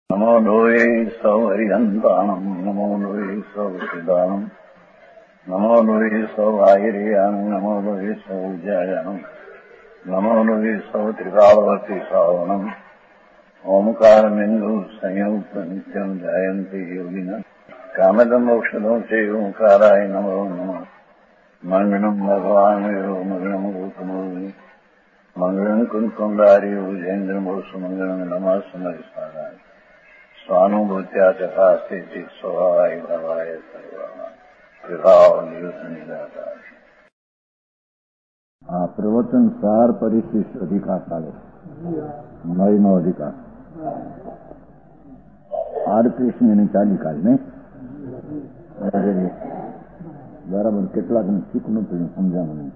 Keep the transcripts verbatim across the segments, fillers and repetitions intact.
નમો લોહે સૌ હરિહંતાણમ નમો લોહે સૌ સિદ્ધાણમ નમો લોહે સૌ આયર્યાણમ નમો લોહે સૌ જયાણમ નમો લોહે સૌ ત્રિકાળવતી શ્રાવણમ ઓમકાર બિંદુ સંયુક્ત નિત્યમ જાયંતી યોગિના કામદમ ઔષધો છે ઓંકારાય નમો નમઃ મંગળમ ભગવાન વિરો મંગળમ ગૌતમોની મંગળમ કુંકુંડારી ઉજેન્દ્રમો સુમંગળમ નમઃ સમરિસ્વારાય સ્વાનુભૂત્યા તથા સ્થિતિ સ્વભાવાય ભવાય સર્વમાં વિભાવ નિયુદ્ધ નિરાકાર. આ પ્રવચન સાર પરિશિષ્ટ અધિકાર ચાલે મયનો અધિકાર આર કૃષ્ણની ચાલી કાલ ને બરાબર કેટલાકને શીખ નતું સમજાવું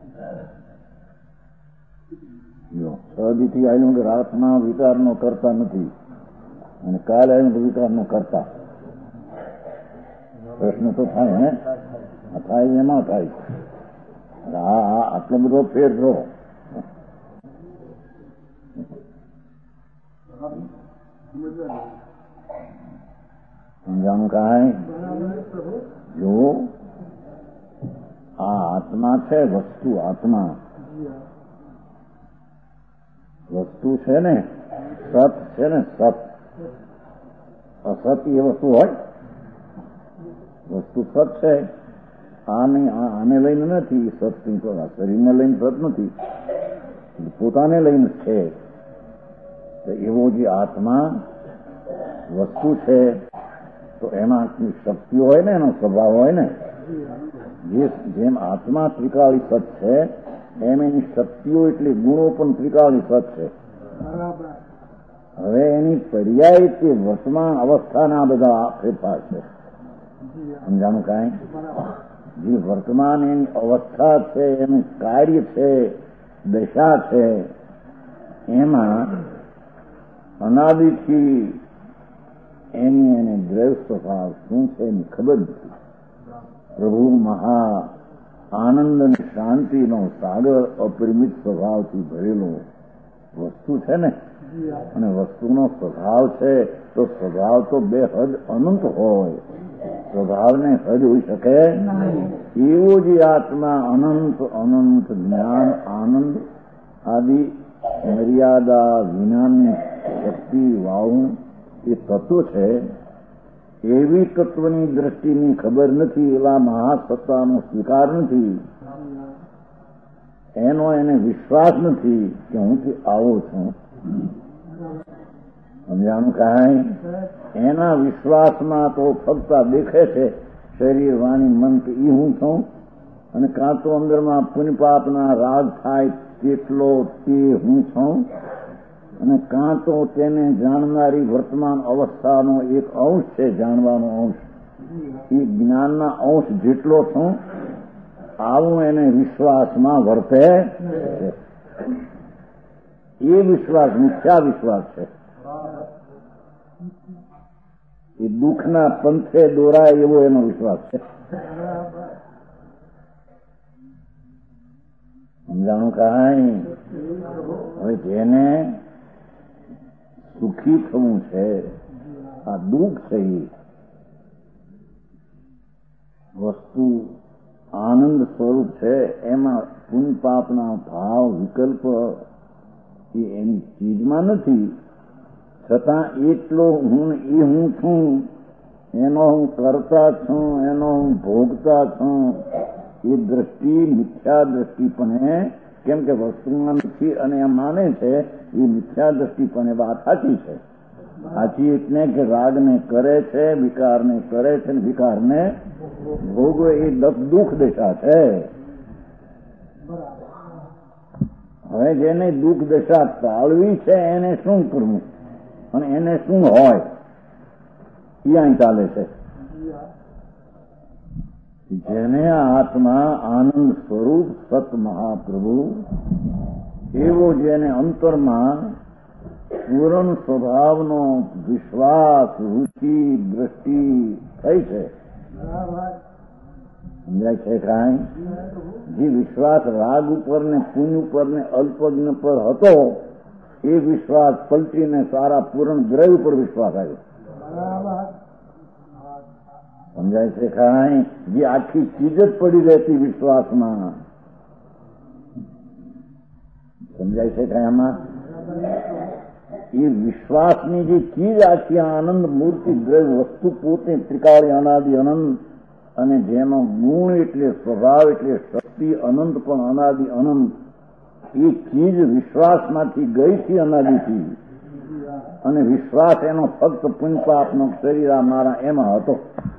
સદીથી આવ્યું કે રાતના વિચારનો કરતા નથી અને કાલે આવ્યું તો વિચારનો કરતા. પ્રશ્ન તો થાય ને થાય એમાં થાય. હા હા આટલો બધો ફેર રહો. સમજાણું કાંઈ જો આ આત્મા છે વસ્તુ આત્મા વસ્તુ છે ને સત છે ને સત અસત એ વસ્તુ હોય વસ્તુ સત છે આને આને લઈને નથી સત શરીરને લઈને સત નથી પોતાને લઈને છે. તો એવો જે આત્મા વસ્તુ છે તો એમાં શક્તિઓ હોય ને એનો સ્વભાવ હોય ને જેમ આત્મા ત્રિકાળી સત છે એમ એની શક્તિઓ એટલે ગુણો પણ ત્રિકાળી સત છે. હવે એની પર્યાય કે વર્તમાન અવસ્થાના બધા ફેરફાર છે. સમજાણું કાંઈ જે વર્તમાન એની અવસ્થા છે એનું કાર્ય છે દશા છે એમાં અનાદિથી એની એને દ્રવ્ય સ્વભાવ શું છે એની ખબર નથી. પ્રભુ મહા આનંદ અને શાંતિનો સાગર અપરિમિત સ્વભાવથી ભરેલો વસ્તુ છે ને અને વસ્તુનો સ્વભાવ છે તો સ્વભાવ તો બે હદ અનંત હોય સ્વભાવને હદ હોઈ શકે એવો જે આત્મા અનંત અનંત જ્ઞાન આનંદ આદિ મર્યાદા વિનાની શક્તિ વાવું એ તત્વ છે. એવી તત્વની દ્રષ્ટિની ખબર નથી એવા મહાસત્તાનો સ્વીકાર નથી એનો એને વિશ્વાસ નથી કે હું આવો છું. સમજાણું કાંઈ એના વિશ્વાસમાં તો ફક્ત દેખે છે શરીર વાણી મન કે એ હું છું અને કાં તો અંદરમાં પુણ્યપાપના રાગ થાય તેટલો તે હું છું અને કાં તો તેને જાણનારી વર્તમાન અવસ્થાનો એક અંશ છે જાણવાનો અંશ એ જ્ઞાનના અંશ જેટલો છું આવું એને વિશ્વાસમાં વર્તે છે. એ વિશ્વાસ મિથ્યા વિશ્વાસ છે. એ દુઃખના પંથે દોરાય એવો એનો વિશ્વાસ છે. સમજાણું કાંઈ હવે જેને સુખી થવું છે આ દુઃખ છે એ વસ્તુ આનંદ સ્વરૂપ છે એમાં પુણ્ય પાપના ભાવ વિકલ્પ એ એની ચીજમાં નથી છતાં એટલો હું એ હું છું એનો હું કરતા છું એનો હું ભોગતા છું એ દ્રષ્ટિ મિથ્યા દ્રષ્ટિ પણ કેમ કે વસ્તુમાં નથી અને એમ માને છે એ મિથ્યા દ્રષ્ટિ પણ વાત સાચી છે. સાચી એટલે કે રાગને કરે છે વિકારને કરે છે ને વિકારને ભોગવે એ દુઃખ દશા છે. હવે જેને દુઃખ દશા ટાળવી છે એને શું કરવું અને એને શું હોય એ અહીં ચાલે છે. જેને આત્મા આનંદ સ્વરૂપ સત મહાપ્રભુ એવો જેને અંતરમાં પૂર્ણ સ્વભાવનો વિશ્વાસ રુચિ દ્રષ્ટિ થઈ છે. સમજાય છે કાંઈ જે વિશ્વાસ રાગ ઉપર ને પુણ્ય ઉપર ને અલ્પજ્ઞ પર હતો એ વિશ્વાસ પલટીને સારા પૂર્ણ દ્રવ્ય પર વિશ્વાસ આવ્યો. સમજાય છે કાંઈ? જે આખી ચીજ જ પડી રહેતી વિશ્વાસમાં. સમજાય છે કાંઈ? આમાં એ વિશ્વાસની જે ચીજ આખી આનંદ મૂર્તિ દ્રવ્ય વસ્તુ પોતે ત્રિકાળી અનાદિ અનંત, અને જેનો ગુણ એટલે સ્વભાવ એટલે શક્તિ અનંત પણ અનાદિ અનંત, એ ચીજ વિશ્વાસમાંથી ગઈ થી અનાદિથી, અને વિશ્વાસ એનો ફક્ત પુંજપાપનો શરીર આ મારા એમાં હતો.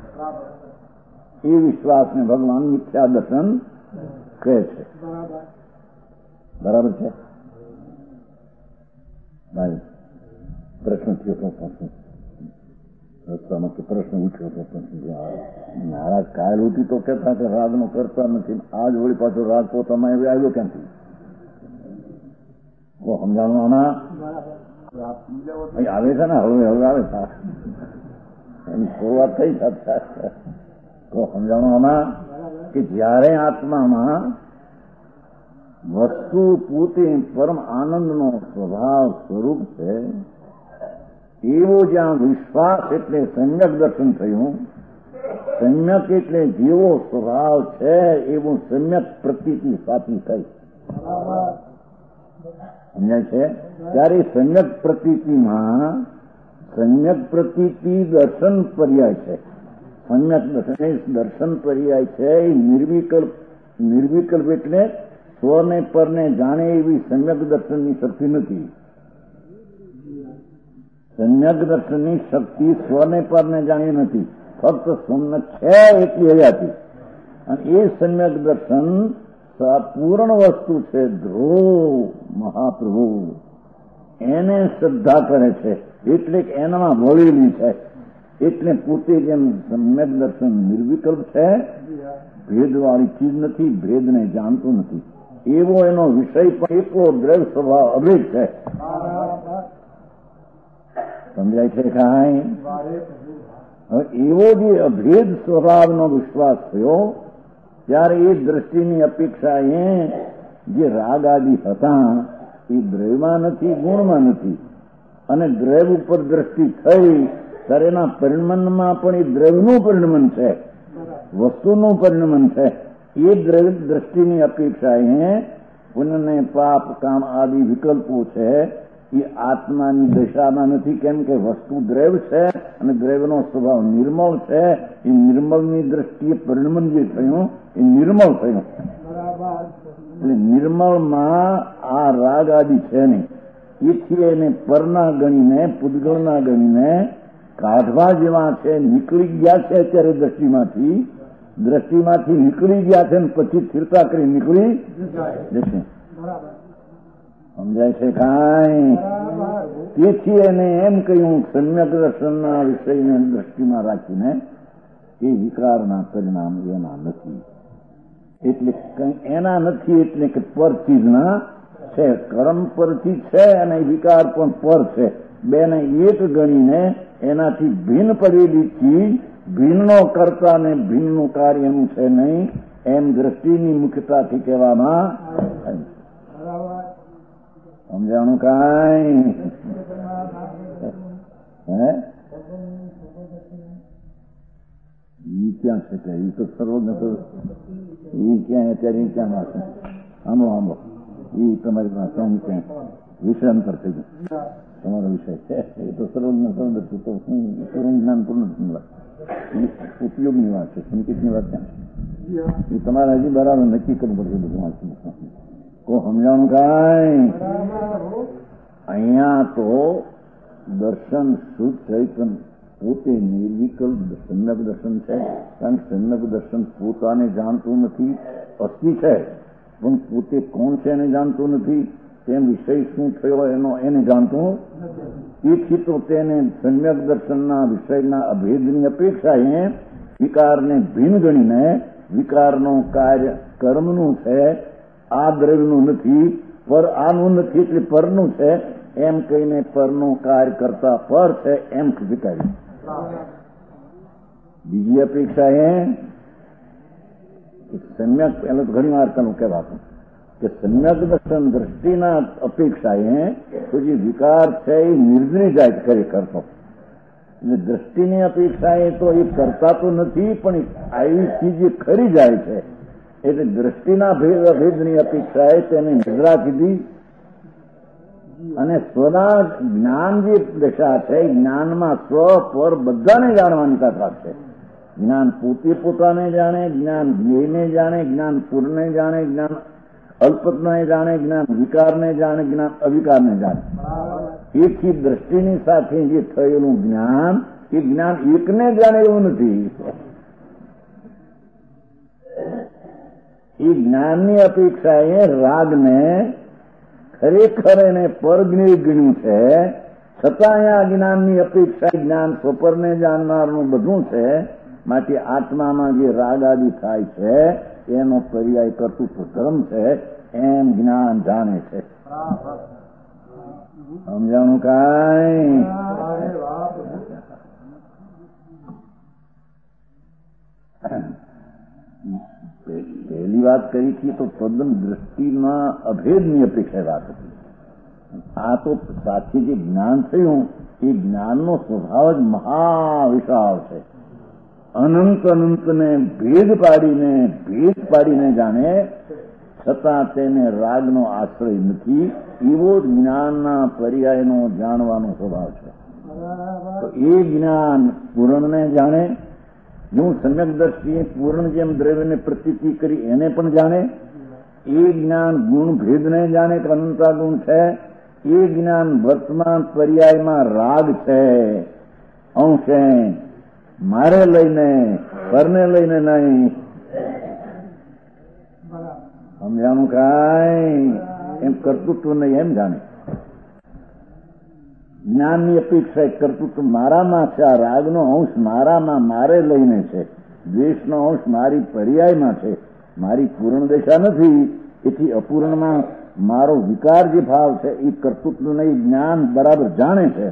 એ વિશ્વાસને ભગવાન મિથ્યા દર્શન કહે છે. બરાબર છે ભાઈ? પ્રશ્ન થયો તો પ્રશ્ન રસ્તામાં કે પ્રશ્ન ઉઠ્યો તો પ્રશ્ન મહારાજ કાલ ઉઠી તો કહેતા કે રાગનો કરતા નથી, આજ વળી પાછો રાગ પોતામાં આવ્યો ક્યાંથી? તો સમજાવવાના આવે છે ને, હવે હવે આવે છે એની શરૂઆત થઈ શકતા. તો સમજાવવામાં કે જ્યારે આત્મામાં વસ્તુ પોતે પરમ આનંદનો સ્વભાવ સ્વરૂપ છે, એવો જ્યાં વિશ્વાસ એટલે સમ્યક દર્શન થયું. સમ્યક એટલે જેવો સ્વભાવ છે એવું સમ્યક પ્રતીતિ સાચી થઈ. સમજાય છે? ત્યારે સમ્યક પ્રતીતિમાં સમ્યક પ્રતીતિ દર્શન પર્યાય છે. સમ્યક દર્શન દર્શન પર્યાય છે. એ નિર્વિકલ્પ નિર્વિકલ્પ એટલે સ્વને પરને જાણે એવી સમ્યક દર્શનની શક્તિ નથી. સમ્યક દર્શનની શક્તિ સ્વને પરને જાણી નથી, ફક્ત સમ્યક છે એટલી હયાતી. અને એ સમ્યક દર્શન પૂર્ણ વસ્તુ છે. ધ્રુવ મહાપ્રભુ એને શ્રદ્ધા કરે છે, એટલે કે એનામાં વળેલી છે. એટલે પોતે જેમ સમ્યક દર્શન નિર્વિકલ્પ છે, ભેદવાળી ચીજ નથી, ભેદને જાણતું નથી, એવો એનો વિષય પણ એટલો દ્રવ્ય સ્વભાવ અભેદ છે. સમજાય છે કાંઈ? હવે એવો જે અભેદ સ્વભાવનો વિશ્વાસ થયો, ત્યારે એ દ્રષ્ટિની અપેક્ષા એ જે રાગ આદિ હતા એ દ્રવ્યમાં નથી, ગુણમાં નથી. અને દ્રવ્ય ઉપર દ્રષ્ટિ થઈ ત્યારે એના પરિણમનમાં પણ એ દ્રવ્યનું પરિણમન છે, વસ્તુનું પરિણમન છે. એ દ્રવ્ય દ્રષ્ટિની અપેક્ષા એ પુણ્યને પાપ કામ આદિ વિકલ્પો છે એ આત્માની દશામાં નથી. કેમ કે વસ્તુ દ્રવ્ય છે અને દ્રવ્યનો સ્વભાવ નિર્મળ છે. એ નિર્મળની દ્રષ્ટિએ પરિણમન જે થયું એ નિર્મળ થયું. એટલે નિર્મળમાં આ રાગ આદિ છે નહીં. એથી એને પરના ગણીને પૂતગળના ગણીને કાઢવા જેવા છે. નીકળી ગયા છે અત્યારે દ્રષ્ટિમાંથી, દ્રષ્ટિમાંથી નીકળી ગયા છે ને પછી સ્થિરતા કરી નીકળી જશે. સમજાય છે કાંઈ? તેથી એને એમ કહ્યું સમ્યક દર્શનના વિષયને દ્રષ્ટિમાં રાખીને એ વિકારના પરિણામ એના નથી. એટલે એના નથી એટલે કે પર ચીજના છે. કર્મ પરથી છે અને વિકાર પણ પર છે. બેને એક ગણીને એનાથી ભિન્ન પડેલી ચીજ ભિન્નનો કરતા ને ભિન્નનું કાર્યનું છે નહીં, એમ દ્રષ્ટિની મુખ્યતાથી કહેવામાં. સમજાણું કાંઈ? હે ઈ ક્યાં છે કે ઈ તો સર્વજ્ઞ તો ઈ ક્યાં અત્યારે ક્યાં વાંચે? આમો આમો ઈ તમારી પાસે ક્યાં ક્યાં વિષયાંતર થઈ ગયું. તમારો વિષય છે એ તો સર્વજ્ઞ સર્વદર્શી તો પૂર્ણ જ્ઞાન પૂર્ણ વાત, ઉપયોગની વાત છે. સંકેતની વાત ક્યાં છે? એ તમારે હજી બરાબર નક્કી કરવું પડશે બધું વાંચવું. કો સમજાણું કાંઈ? અહીંયા તો દર્શન શુદ્ધ ચૈતન પોતે નિર્વિકલ્પ સમ્યક દર્શન છે. કારણ કે સમ્યક દર્શન પોતાને જાણતું નથી, અસ્થિ છે પણ પોતે કોણ છે એને જાણતું નથી. તેમ વિષય શું થયો એનો એને જાણતું. તેથી તો તેને સમ્યક દર્શનના વિષયના અભેદની અપેક્ષા એ વિકારને ભિન્ન ગણીને વિકારનું કાર્ય કર્મનું છે, આ દ્રવ્યનું નથી, પર આનું નથી એટલે પરનું છે એમ કહીને પરનું કાર્ય કરતા પર છે એમ વિચાર્યું. બીજી અપેક્ષા એ સમ્યક પહેલા તો ઘણી વાર કહેવાતું કે સમ્યક દર્શન દ્રષ્ટિના અપેક્ષાએ તો જે વિકાર છે એ નિર્જરી જાય ખરેખર તો. એટલે દ્રષ્ટિની અપેક્ષાએ તો એ કરતા તો નથી, પણ આવી ચીજ જે ખરી જાય છે. એટલે દ્રષ્ટિના ભેદ અભેદની અપેક્ષાએ તેને નિદ્રા કીધી. અને સ્વના જ્ઞાન જે દશા છે, જ્ઞાનમાં સ્વ પર બધાને જાણવાની તાકાત છે. જ્ઞાન પોતે પોતાને જાણે, જ્ઞાન જ્ઞેયને જાણે, જ્ઞાન પૂર્ણને જાણે, જ્ઞાન અલ્પતને જાણે, જ્ઞાન વિકારને જાણે, જ્ઞાન અવિકારને જાણે. એથી દ્રષ્ટિની સાથે જે થયેલું જ્ઞાન એ જ્ઞાન એકને જાણે એવું નથી. એ જ્ઞાનની અપેક્ષાએ રાગને ખરેખર એને પરજ્ઞેય ગણ્યું છે. છતાં અહીંયા જ્ઞાનની અપેક્ષા જ્ઞાન સ્વપરને જાણનારનું બધું છે. માટે આત્મામાં જે રાગ આદિ થાય છે એનો પર્યાય કર્તૃત્વ ધર્મ છે એમ જ્ઞાન જાણે છે. સમજાણું કાંઈ? પહેલી વાત કરી હતી તો તદ્દન દ્રષ્ટિમાં અભેદની અપેક્ષા વાત હતી. આ તો સાચી જે જ્ઞાન થયું એ જ્ઞાનનો સ્વભાવ જ મહાવિશાળ છે. અનંત અનંતને ભેદ પાડીને ભેદ પાડીને જાણે, છતાં તેને રાગનો આશ્રય નથી. એવો જ જ્ઞાનના પર્યાયનો જાણવાનો સ્વભાવ છે. તો એ જ્ઞાન પૂર્ણને જાણે, હું સમ્યક દ્રષ્ટિએ પૂર્ણ જેમ દ્રવ્યને પ્રતીતિ કરી એને પણ જાણે. એ જ્ઞાન ગુણ ભેદને જાણે કે અનંતા ગુણ છે. એ જ્ઞાન વર્તમાન પર્યાયમાં રાગ છે, અંશે મારે લઈને પરને લઈને નહીં. સમજાણું કાંઈ? એમ કર્તૃત્વ નહીં એમ જાણે. જ્ઞાનની અપેક્ષા કર્તૃત્વ મારામાં છે. આ રાગનો અંશ મારામાં મારે લઈને છે. દ્વેષનો અંશ મારી પર્યાયમાં છે. મારી પૂર્ણ દશા નથી. એથી અપૂર્ણમાં મારો વિકાર જે ભાવ છે એ કર્તૃત્વનું એ જ્ઞાન બરાબર જાણે છે.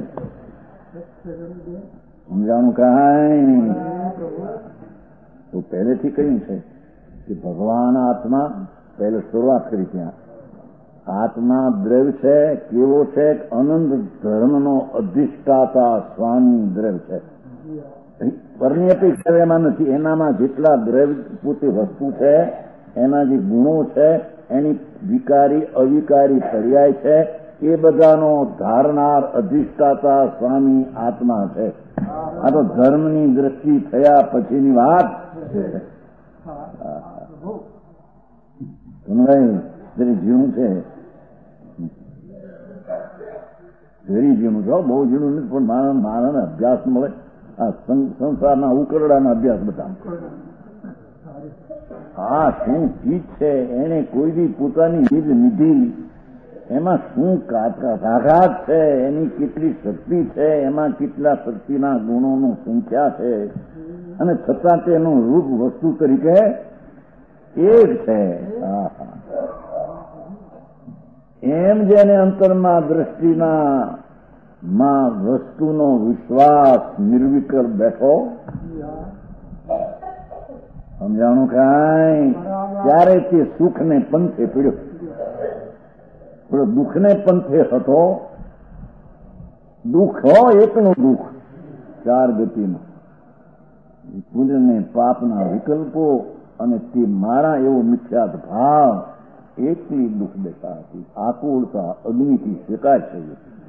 સમજાણું કાંઈ? તો પહેલેથી કહ્યું છે કે ભગવાન આત્મા, પહેલે શરૂઆત કરી ત્યાં આત્મા દ્રવ્ય છે. કેવો છે? અનંત ધર્મનો અધિષ્ઠાતા સ્વામી દ્રવ્ય છે. પરની અપેક્ષા એમાં નથી. એનામાં જેટલા દ્રવ્ય પોતે વસ્તુ છે, એના જે ગુણો છે, એની વિકારી અવિકારી પર્યાય છે, એ બધાનો ધારનાર અધિષ્ઠાતા સ્વામી આત્મા છે. આ તો ધર્મની દ્રષ્ટિ થયા પછીની વાત છે. ઝીણું છે, ઘેરી ઝીણું છે, બહુ ઝીણું નથી, પણ મારા મારાને અભ્યાસ મળે. આ સંસારના ઉકરડાના અભ્યાસ બધા. હા, શું ચીજ છે એને કોઈ બી પોતાની ચીજ લીધી, એમાં શું તાકાત છે, એની કેટલી શક્તિ છે, એમાં કેટલા શક્તિના ગુણોનું સંખ્યા છે, અને છતાં તેનું રૂપ વસ્તુ તરીકે એક છે. એમ જેને અંતરમાં દ્રષ્ટિના માં વસ્તુનો વિશ્વાસ નિર્વિકર બેઠો, સમજાણું કાંઈ? ત્યારે તે સુખને પંથે પીડ્યો. પેલો દુઃખને પંથે હતો. દુઃખ હો એકનું દુઃખ, ચાર ગતિનું, પુણ્યને પાપના વિકલ્પો અને તે મારા એવો મિથ્યાત ભાવ, એટલી દુઃખ દશા હતી. આકુળતા અગ્નિથી શેકાય છે.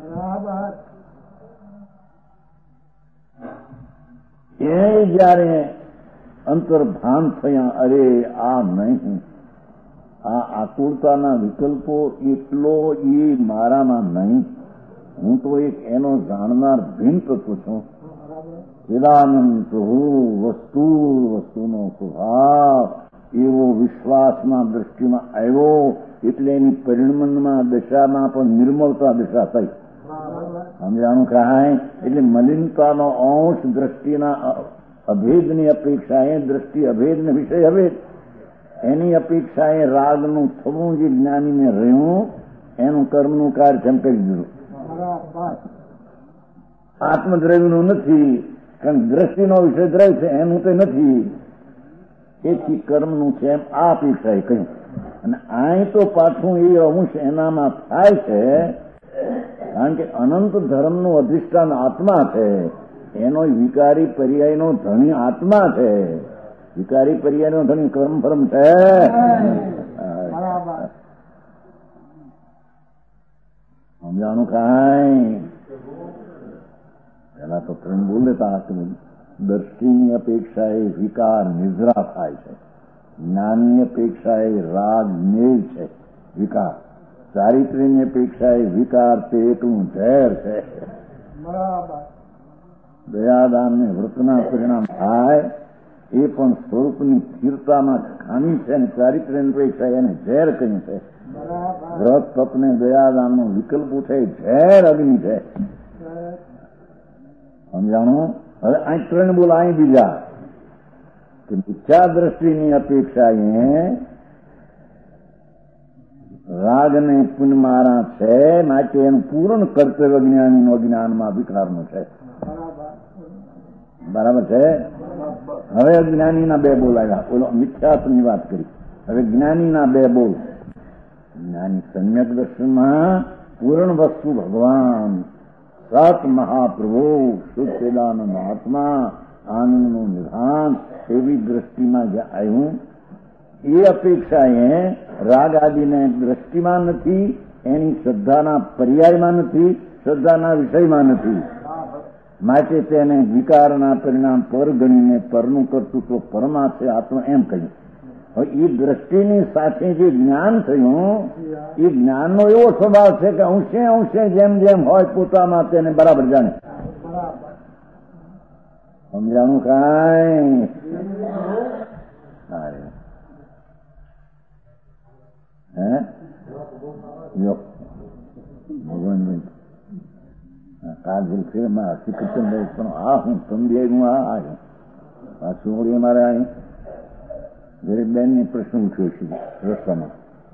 એ જયારે અંતર્ભાન થયા, અરે આ નહીં, આ આકુળતાના વિકલ્પો એટલો એ મારામાં નહીં, હું તો એક એનો જાણનાર ભિન્ન તત્વ છું. ચિદાનંદ પ્રભુ વસ્તુ વસ્તુનો સ્વભાવ એવો વિશ્વાસમાં દ્રષ્ટિમાં આવ્યો, એટલે એની પરિણમનમાં દશામાં પણ નિર્મળતા દશા થઈ. સમજાણું કાંઈ? એટલે મલિનતાનો અંશ દ્રષ્ટિના અભેદની અપેક્ષાએ, દ્રષ્ટિ અભેદને વિષય અભેદ, એની અપેક્ષાએ રાગનું થવું જે જ્ઞાનીને રહ્યું, એનું કર્મનું કાર્ય જેમ કરી દીધું. આત્મદ્રવ્યનું નથી, કારણ દ્રષ્ટિનો વિષય દ્રવ્ય છે, એનું તે નથી. એથી કર્મનું છે એમ આ અપેક્ષાએ કહ્યું. અને અહીં તો પાછું એ અંશ એનામાં થાય છે, કારણ કે અનંત ધર્મનું અધિષ્ઠાન આત્મા છે, એનો વિકારી પર્યાયનો ધણી આત્મા છે. વિકારી પર્યાયનો ધણી કર્મ ફર્મ છે. સમજાણું કાંઈ? પેલા તો ત્રણ બોલ લેતા હતા. દ્રષ્ટિની અપેક્ષાએ વિકાર નિદ્રા થાય છે, જ્ઞાનની અપેક્ષાએ રાગ મેલ છે વિકાર, ચારિત્ર્યની અપેક્ષાએ વિકાર પેટનું ઝેર છે. દયાદાન ને વ્રતના પરિણામ થાય એ પણ સ્વરૂપની સ્થિરતામાં ખામી છે, અને ચારિત્ર્યની અપેક્ષા એને ઝેર કહ્યું છે. વ્રત તપને દયાદાનનો વિકલ્પ છે, ઝેર અગ્નિ છે. સમજાણું? હવે અહીં ત્રણ બોલ, અહીં બીજા કે મિથ્યા દ્રષ્ટિની અપેક્ષાએ રાગને પુનમારા છે, માટે એનું પૂર્ણ કર્તવ્ય જ્ઞાનીનો જ્ઞાનમાં વિકારનું છે. બરાબર છે? હવે જ્ઞાનીના બે બોલ આવ્યા. ઓલો મિથ્યાત્વની વાત કરી, હવે જ્ઞાનીના બે બોલ. જ્ઞાની સમ્યક દર્શનમાં પૂર્ણ વસ્તુ ભગવાન, સત મહાપ્રભુ, શુદ્ધેદાનંદ આત્મા, આનંદનું નિધાન, એવી દ્રષ્ટિમાં જે આવ્યું એ અપેક્ષાએ રાગ આદિને દ્રષ્ટિમાં નથી, એની શ્રદ્ધાના પર્યાયમાં નથી, શ્રદ્ધાના વિષયમાં નથી. માટે તેને વિકારના પરિણામ પર ગણીને પરનું કર્તૃત્વ પરમાં છે આત્મા એમ કહ્યું. હવે એ દ્રષ્ટિની સાથે જે જ્ઞાન થયું એ જ્ઞાનનો એવો સ્વભાવ છે કે અંશે અંશે જેમ જેમ હોય પોતામાં તેને બરાબર જાણે. સમજાણું કાંઈ? હે ભગવાન કાજલ ફિલ્મમાં શ્રીકૃષ્ણ પણ આ હું સમજાય હું આ આવ્યું પાછું વળી અમારે અહીં ગરીબ બેનની પ્રશ્ન ઉઠ્યો છે રસ્તામાં.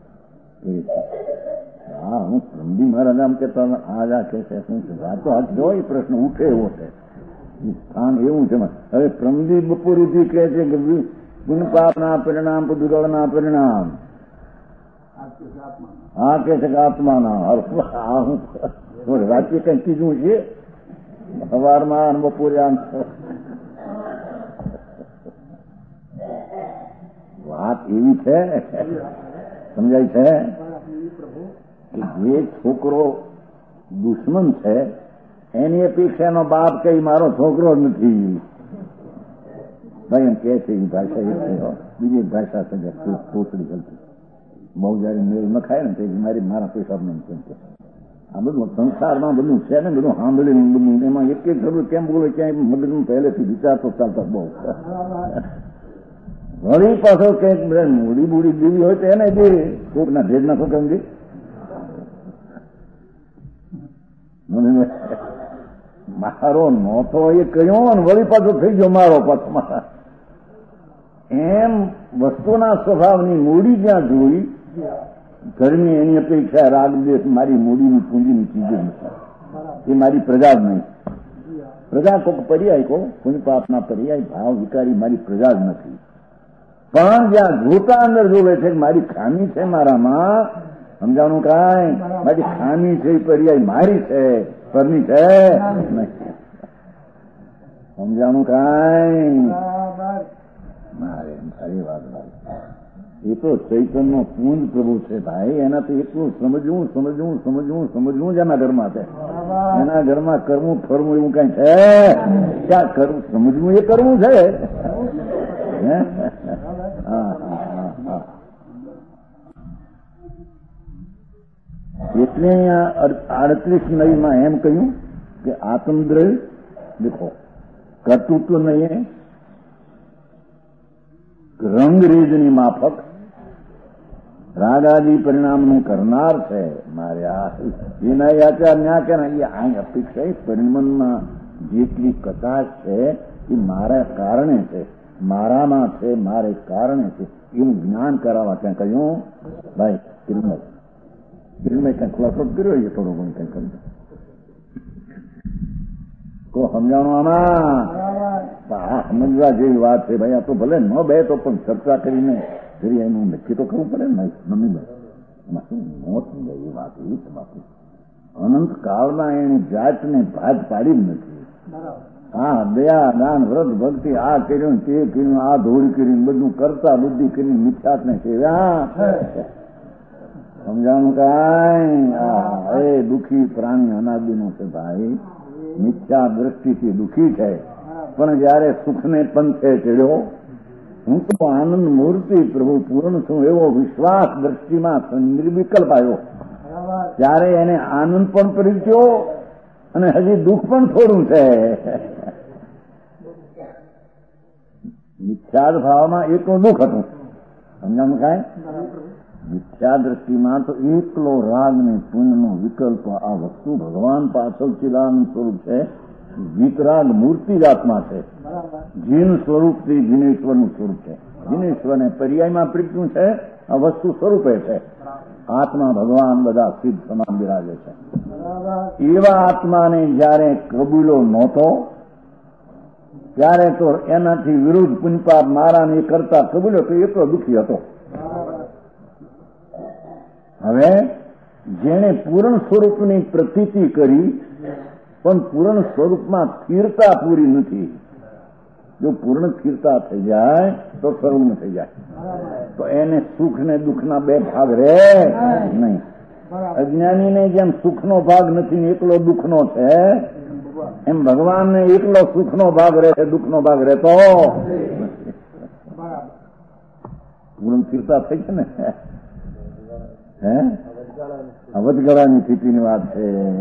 હા હું પ્રમદી મહારાજ આમ કેતા આજ આ કે છે શું છે વાતો હાથ જો એ પ્રશ્ન ઉઠે એવો છે, સ્થાન એવું છે. હવે પ્રમદી બપોરથી કહે છે કે ગુણ પાપના પરિણામ પુદગળના પરિણામ, હા કે છે કે આત્માના. આ હું રાત્રે કઈ કીધું છે સવારમાં બપોરે આમ વાત એવી છે, સમજાય છે કે જે છોકરો દુશ્મન છે એની અપેક્ષાનો બાપ કઈ મારો છોકરો જ નથી. ભાઈ એમ કે છે એ ભાષા બીજી ભાષા છે થોડી ગલતી બહુ જયારે મેળ ન ખાય ને તે મારી મારા પૈસા નહીં કેમ કે આ બધું સંસારમાં બધું છે ને, બધું સાંભળીને બધું એમાં એક એક જરૂર કેમ બોલે ક્યાંય મગજનું પહેલેથી વિચારતો ચાલતા બહુ. વળી પાછો કંઈક મૂડી બુડી દેવી હોય તો એને દે કોકના ભેદ ના શું કેમ મારો નહોતો એ કહ્યું ને વળી પાછો થઈ ગયો મારો પાછો મારા. એમ વસ્તુના સ્વભાવની મૂડી જ્યાં જોઈ ઘરની એની અપેક્ષા રાગ દેશ મારી મૂડીની પૂંજીની ચીજ નથી, એ મારી પ્રજા જ નહીં. પ્રજા કોક પર્યાય કો પુણ્ય પાપના પર્યાય ભાવ વિકારી મારી પ્રજા જ નથી. પણ જ્યાં જોતા અંદર જોવે છે કે મારી ખામી છે મારામાં, સમજાણું કાંઈ? મારી ખામી છે એ પર્યાય મારી છે, પરની છે નહીં. સમજાણું કાંઈ? મારે સારી વાત ભાઈ, એ તો ચૈતન્ય પૂંજ પ્રભુ છે ભાઈ, એનાથી એટલું સમજવું સમજવું સમજવું સમજવું જ એના ઘરમાં છે. એના ઘરમાં કરવું ફરવું એવું કઈ છે ક્યાં? કરવું સમજવું એ કરવું છે. એટલે આડત્રીસ નવીમાં એમ કહ્યું કે આત્મદ્રવ્ય દેખો કર્તૃત્વ નહીં, રંગરેજની માફક રાગાદી પરિણામનું કરનાર છે. મારે આ એના આચાર ન્યા કે આ અપેક્ષા પરિણામમાં જેટલી કચાશ છે એ મારા કારણે છે, મારામાં છે, મારે કારણે છે, એવું જ્ઞાન કરાવવા ક્યાં કહ્યું ભાઈ કિરમય કિરમય ક્યાં ખુલાસો કર્યો એ થોડો ઘણું કઈ કર્યું તો સમજાણું આમાં. આ સમજવા જેવી વાત છે ભાઈ. આ તો ભલે ન બે તો પણ ચર્ચા કરીને ફરી એનું નક્કી તો કરવું પડે ને મમ્મી એમાં શું મોત એ વાત એવી છે બાપુ. અનંત કાળના એની જાતને ભાગ પાડી જ નથી. હા, દયા દાન વ્રત ભક્તિ આ કર્યું તે કર્યું આ ધોળી કરીને બધું કરતા બુદ્ધિ કરીને મિથ્યાત ને સેવ્યા સમજાણું કાંઈ. એ દુઃખી પ્રાણી અનાદિનો છે ભાઈ, મિથ્યા દ્રષ્ટિથી દુઃખી છે. પણ જયારે સુખને પંથે ચડ્યો, હું તો આનંદ મૂર્તિ પ્રભુ પૂર્ણ છું એવો વિશ્વાસ દ્રષ્ટિમાં નિર્વિકલ્પ આવ્યો, ત્યારે એને આનંદ પણ પરિચ્યો અને હજી દુઃખ પણ થોડું છે. મિથ્યા ભાવમાં એકલું દુઃખ હતું. સમજાણું કાંઈ. મિથ્યા દ્રષ્ટિમાં તો એકલો રાગ ને પુણ્યનો વિકલ્પ. આ વસ્તુ ભગવાન પાછળ ચિદાનંદ સ્વરૂપ છે. વિતરાગ મૂર્તિ જ આત્મા છે. જીન સ્વરૂપથી જીનેશ્વરનું સ્વરૂપ છે. જીનેશ્વરને પર્યાયમાં પ્રીત્યું છે, આ વસ્તુ સ્વરૂપે છે. આત્મા ભગવાન બધા સિદ્ધ સમાન બિરાજે છે. એવા આત્માને જયારે કબૂલો નહોતો ત્યારે તો એનાથી વિરુદ્ધ પુણ્યપાપ મારા ને કરતા કબૂલ્યો તો એટલો દુઃખી હતો. હવે જેણે પૂર્ણ સ્વરૂપની પ્રતીતિ કરી પણ પૂર્ણ સ્વરૂપમાં સ્થિરતા પૂરી નથી. જો પૂર્ણ સ્થિરતા થઈ જાય તો સર્વનું થઈ જાય, તો એને સુખ ને દુઃખના બે ભાગ રહે નહીં. અજ્ઞાનીને જેમ સુખનો ભાગ નથી એકલો દુઃખનો છે, એમ ભગવાનને એકલો સુખનો ભાગ રહે છે, દુઃખનો ભાગ રહેતો પૂર્ણ સ્થિરતા થઈ છે ને. હે વચગાળાની સ્થિતિની વાત છે.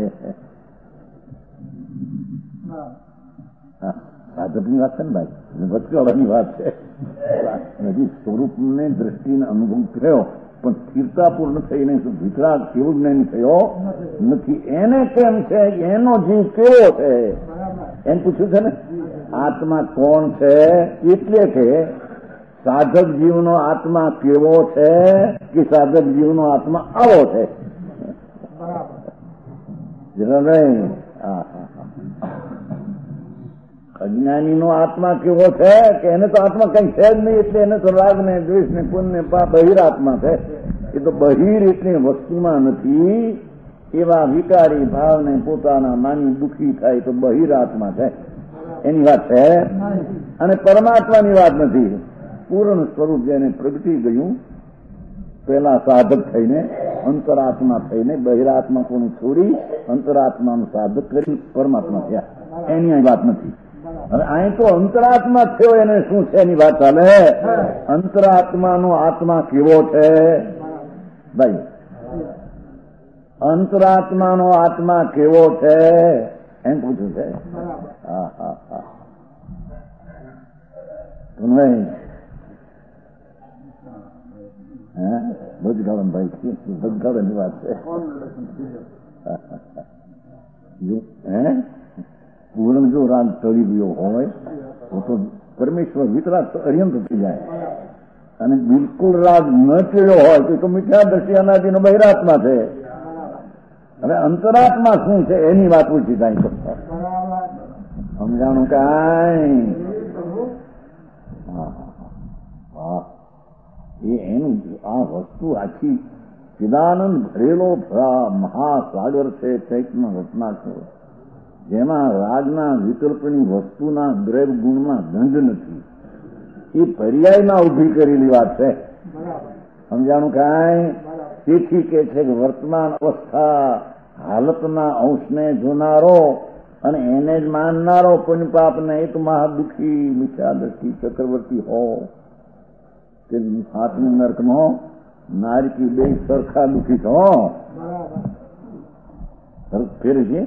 સાધકની વાત છે ને ભાઈ, વચગાળાની વાત છે. હજી સ્વરૂપને દ્રષ્ટિને અનુભવ થયો પણ સ્થિરતા પૂર્ણ થઈ નહીં. વિતરાગ કેવું જ્ઞાન થયો નથી. એને કેમ છે, એનો જીવ કેવો છે એમ પૂછ્યું છે ને. આત્મા કોણ છે એટલે કે સાધક જીવનો આત્મા કેવો છે કે સાધક જીવનો આત્મા આવો છે. જરા નહીં. અજ્ઞાનીનો આત્મા કેવો છે કે એને તો આત્મા કઈ છે જ નહીં, એટલે એને તો રાગ ને દ્વેષ ને પુણ્ય ને પાપ બહિર આત્મા છે. એ તો બહિર એટલે વસ્તુમાં નથી. એવા વિકારી ભાવને પોતાના માની દુઃખી થાય તો બહિર આત્મા છે, એની વાત છે. અને પરમાત્માની વાત નથી. પૂર્ણ સ્વરૂપ જેને પ્રગટી ગયું, પેલા સાધક થઈને અંતરાત્મા થઈને બહિરાત્મા કોનું છોડી અંતરાત્માનું સાધક કરી પરમાત્મા થયા, એની વાત નથી. હવે અહીં તો અંતરાત્મા થયો એને શું છે એની વાત ચાલે. અંતરાત્માનો આત્મા કેવો છે ભાઈ? અંતરાત્માનો આત્મા કેવો છે એમ પૂછ્યું છે. હા હા હા નહીં. હે ભજગાળન ભાઈ ભજગાળની વાત છે. હે પૂર્ણ જો રાગ ટળી ગયો હોય તો પરમેશ્વર વિતરાગ અર્યંત થઈ જાય, અને બિલકુલ રાગ ન ચડ્યો હોય તો મિથ્યા દ્રષ્ટિ અનાદિનો બહિરાત્મા છે. હવે અંતરાત્મા શું છે એની વાત પૂછી થાય તો સમજાણું કાંઈ. હા, એ એનું આ વસ્તુ આખી ચિદાનંદ ભરેલો મહાસાગર છે, ચૈતન્ય રચના છે, જેમાં રાગના વિકલ્પની વસ્તુના દ્રવ્ય ગુણમાં ગંધ નથી. એ પર્યાયમાં ઉભી કરેલી વાત છે. સમજાણું કાંઈ. તેથી કે છે કે વર્તમાન અવસ્થા હાલતના અંશને જોનારો અને એને જ માનનારો પુણ્ય પાપને એક મહાદુખી મિથ્યા દ્રષ્ટિ ચક્રવર્તી હો કે હાથની નર્કનો નારકી બે સરખા દુઃખી છો. ફેર છે.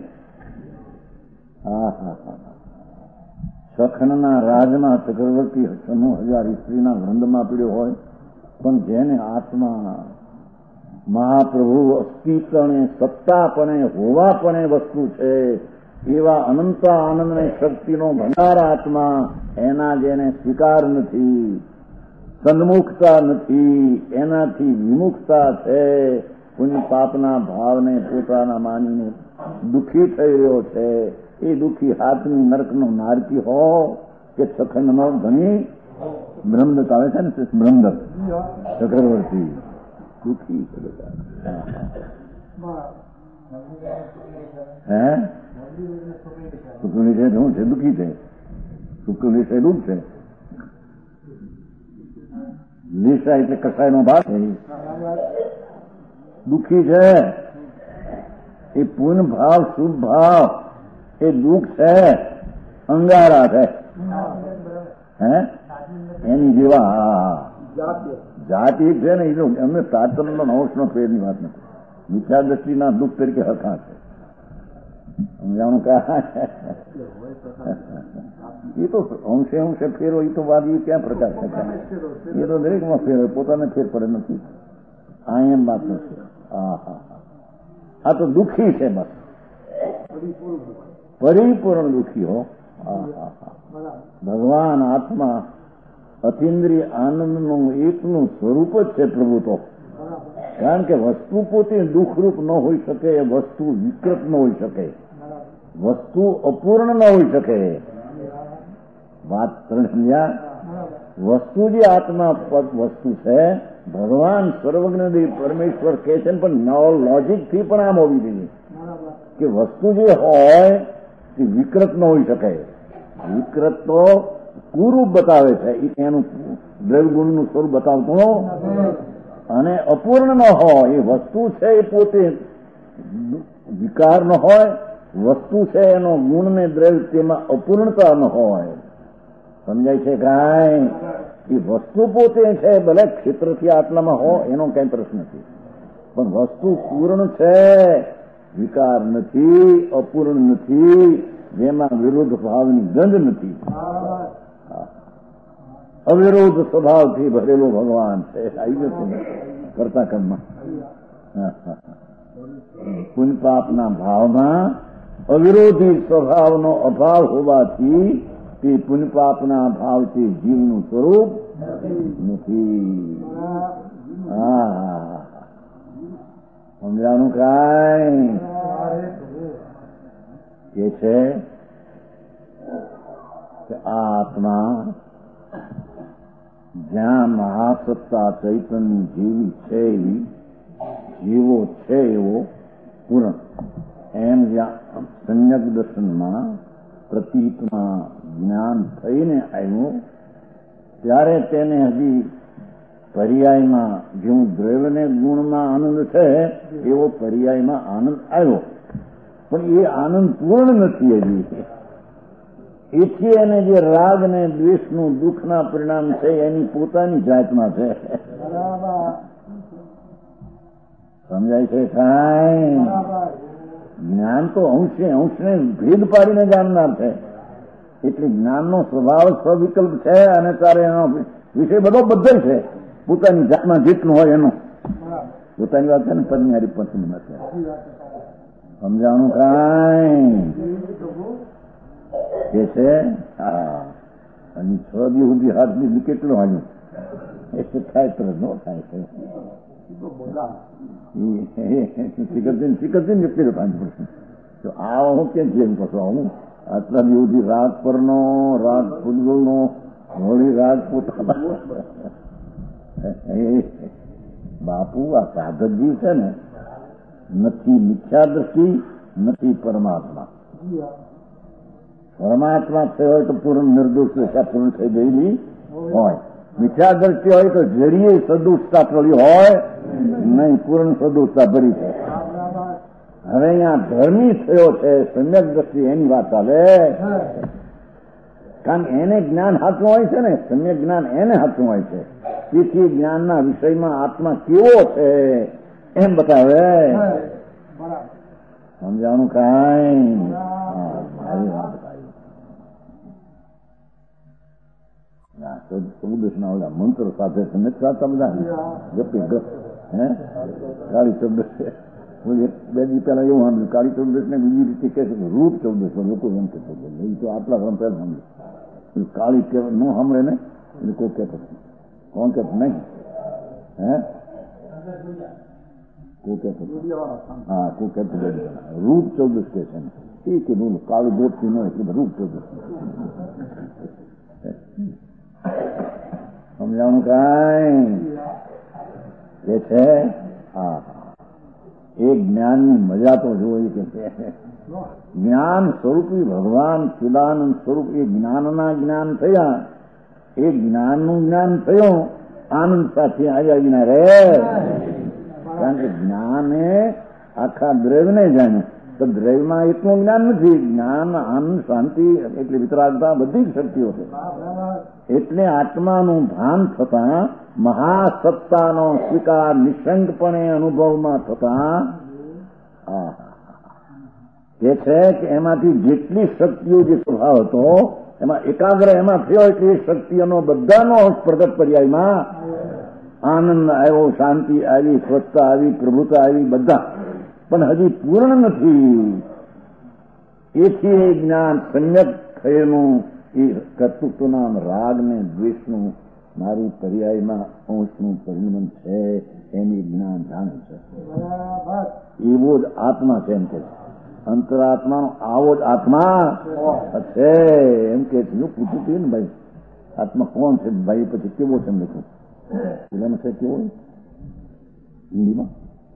હા હા હા સખણના રાજમાં ચક્રવર્તી છન્નું હજાર સ્ત્રીના વૃંદમાં પીડ્યો હોય, પણ જેને આત્મા મહાપ્રભુ અસ્તિત્વને સત્તાપણે હોવાપણે વસ્તુ છે એવા અનંત આનંદને શક્તિનો ભંડાર આત્મા, એના જેને સ્વીકાર નથી, સન્મુખતા નથી, એનાથી વિમુખતા છે, પુણ્ય પાપના ભાવને પોતાના માનીને દુઃખી થઈ રહ્યો છે, એ દુઃખી હાથની નરકનો નારકી હો કે સખંડનો ધણી બ્રહ્મદત્ત આવે છે ને, બ્રહ્મદત્ત ચક્રવર્તી દુઃખી છે બધા. હે શુક્લની છે શું છે? દુઃખી છે. શુક્લની છે દુઃખ છે. લીસા એટલે કસાયનો ભાગ છે, દુઃખી છે. એ પૂર્ણ ભાવ શુભ ભાવ એ દુઃખ છે, અંગારા છે. હે એની જેવા જાત એક છે ને, એમને તાત્પર્ય નવસનો ફેરની વાત નથી. મિથ્યા દ્રષ્ટિના દુઃખ તરીકે હકા છે. સમજાણું કા એ તો અંશે અંશે ફેરો એ તો વાત એ ક્યાં પ્રકાર છે? એ તો દરેકમાં ફેર પોતાને ફેર પડે નથી. આ એમ વાત નથી. હા હા આ તો દુઃખી છે, બસ પરિપૂર્ણ દુઃખી હો. ભગવાન આત્મા અતિન્દ્રિય આનંદનું એકનું સ્વરૂપ જ છે પ્રભુ તો. કારણ કે વસ્તુ પોતે દુઃખરૂપ ન હોઈ શકે, વસ્તુ વિકૃત ન હોઈ શકે, વસ્તુ અપૂર્ણ ન હોઈ શકે. વાત સમજ્યા? વસ્તુ જે આત્મા વસ્તુ છે, ભગવાન સર્વજ્ઞદેવ પરમેશ્વર કહે છે, પણ લોજિક થી પણ આમ હોવી જોઈએ કે વસ્તુ જે હોય તે વિકૃત ન હોઈ શકે. વિકૃત તો કુરૂપ બતાવે છે, એનું દ્રવ્યગુણનું સ્વરૂપ બતાવતું, અને અપૂર્ણ ન હોય. એ વસ્તુ છે એ પોતે વિકાર ન હોય, વસ્તુ છે એનો ગુણ ને દ્રવ્ય તેમાં અપૂર્ણતા ન હોય. સમજાય છે કાંઈ? એ વસ્તુ પોતે છે, ભલે ક્ષેત્રથી આટલામાં હો એનો કઈ પ્રશ્ન નથી, પણ વસ્તુ પૂર્ણ છે, વિકાર નથી, અપૂર્ણ નથી, જેમાં વિરોધ ભાવની ગંધ નથી. અવિરોધ સ્વભાવથી ભરેલો ભગવાન છે. આવી જશે કરતા કર્મમાં પુણ્ય પાપના ભાવમાં અવિરોધી સ્વભાવનો અભાવ હોવાથી તે પુણ્ય પાપના ભાવથી જીવનું સ્વરૂપ નથી. હા સમજાણું કાંઈ? એ છે કે આ આત્મા જ્યાં મહાસત્તા ચૈતન્ય જેવી છે, એવી જીવો છે એવો પૂર્ણ, એમ જ્યાં સંયક દર્શનમાં પ્રતીતમાં જ્ઞાન થઈને આવ્યું, ત્યારે તેને હજી પર્યાયમાં જેવું દ્રવ્યને ગુણમાં આનંદ છે એવો પર્યાયમાં આનંદ આવ્યો, પણ એ આનંદ પૂર્ણ નથી હજી. એથી એને જે રાગ ને દ્વેષનું દુઃખના પરિણામ છે એની પોતાની જાતમાં છે. સમજાય છે કાંઈ? જ્ઞાન તો અંશે અંશને ભેદ પાડીને જાણનાર છે, એટલે જ્ઞાનનો સ્વભાવ સ્વવિકલ્પ છે, અને તારે એનો વિષય બધો બધો છે, પોતાની જાતમાં જેટલું હોય એનો. પોતાની વાત છે ને પદની હારી પંચમી નથી. સમજાણું કાંઈ? કે છે હા, અને છ દિવસ સુધી હાથ ની કેટલું હાજુ એ થાય તો ન થાય છે. શીખતી ને કેટલું પાંચ પડશે તો આ હું કેમ જેમ કશો હું આટલા દિવસથી રાગ પરનો, રાગ ફૂટબોલનો, હોળી રાગ પોતાના. બાપુ આ સાધક જીવ છે ને, નથી મિથ્યા દ્રષ્ટિ, નથી પરમાત્મા. પરમાત્મા થયો હોય તો પૂર્ણ નિર્દોષ પૂર્ણ થઈ ગયેલી હોય, મિથ્યા દ્રષ્ટિ હોય તો જરીએ સદોષતા પડી હોય નહીં, પૂર્ણ સદોષતા ભરી છે. હવે અહીંયા ધર્મી થયો છે, સમ્યક દ્રષ્ટિ એની વાત ચાલે, કારણ એને જ્ઞાન હાથું હોય છે ને, સમ્યક જ્ઞાન એને હાથું હોય છે, તેથી જ્ઞાનના વિષયમાં આત્મા કેવો છે એમ બતાવે. સમજાણું કાંઈ? મારી વાત ચૌદશના ઓલા મંત્ર સાથે તમે સાતા બધા ગપી ગપ હે કાળી ચૌદશ છે. બે દી પહેલા એવું સાંભળ્યું, કાળી ચૌદશ ને બીજી રીતે કહે છે રૂપ ચૌદશ, લોકો એમ કે એ તો આટલા વર્ષ પહેલા સાંભળ્યું. કાળી કે ન સાંભળે ને એટલે કોઈ કહેતો કોણ કહેતો નહીં, હે કોઈ કહેતો હા કોઈ કહેતો રૂપ ચૌદશ કે છે ને એ કે બોલો કાળી ગોઠથી ન એટલે રૂપ ચૌદશ. સમજાણું કાંઈ કે છે? હા, એ જ્ઞાનની મજા તો જોઈ કે છે. જ્ઞાન સ્વરૂપી ભગવાન ચિદાનંદ સ્વરૂપ એ જ્ઞાનના જ્ઞાન થયા, એ જ્ઞાનનું જ્ઞાન થયું, આનંદ સાથે આવ્યા વિના રે. કારણ કે જ્ઞાને આખા દ્રવ્યને જાણ્યું, તો દ્રવ્યમાં એટલું જ્ઞાન નથી. જ્ઞાન, આનંદ, શાંતિ એટલે વિતરાગતા બધી જ શક્તિઓ છે. એટલે આત્માનું ભાન થતા મહાસત્તાનો સ્વીકાર નિશંકપણે અનુભવમાં થતા એ છે કે એમાંથી જેટલી શક્તિઓ જે સ્વભાવ હતો એમાં એકાગ્ર એમાં થયો એટલે એ શક્તિઓનો બધાનો પ્રગટ પર્યાયમાં આનંદ આવ્યો, શાંતિ આવી, સ્વચ્છતા આવી, પ્રભુતા આવી, બધા. પણ હજી પૂર્ણ નથી. એથી એ જ્ઞાન સમ્યક થયેલું એ કર્તૃત્વના રાગ ને દ્વેષનું મારી પર્યાયમાં અંશનું પરિણમન છે એની જ્ઞાન જાણે છે. એવો જ આત્મા છે એમ કે અંતરાત્માનો આવો જ આત્મા છે એમ કે પૂછ્યું હતું ને ભાઈ આત્મા કોણ છે ભાઈ, પછી કેવો છે એમ લખ્યું પેલામાં છે કેવો હિન્દીમાં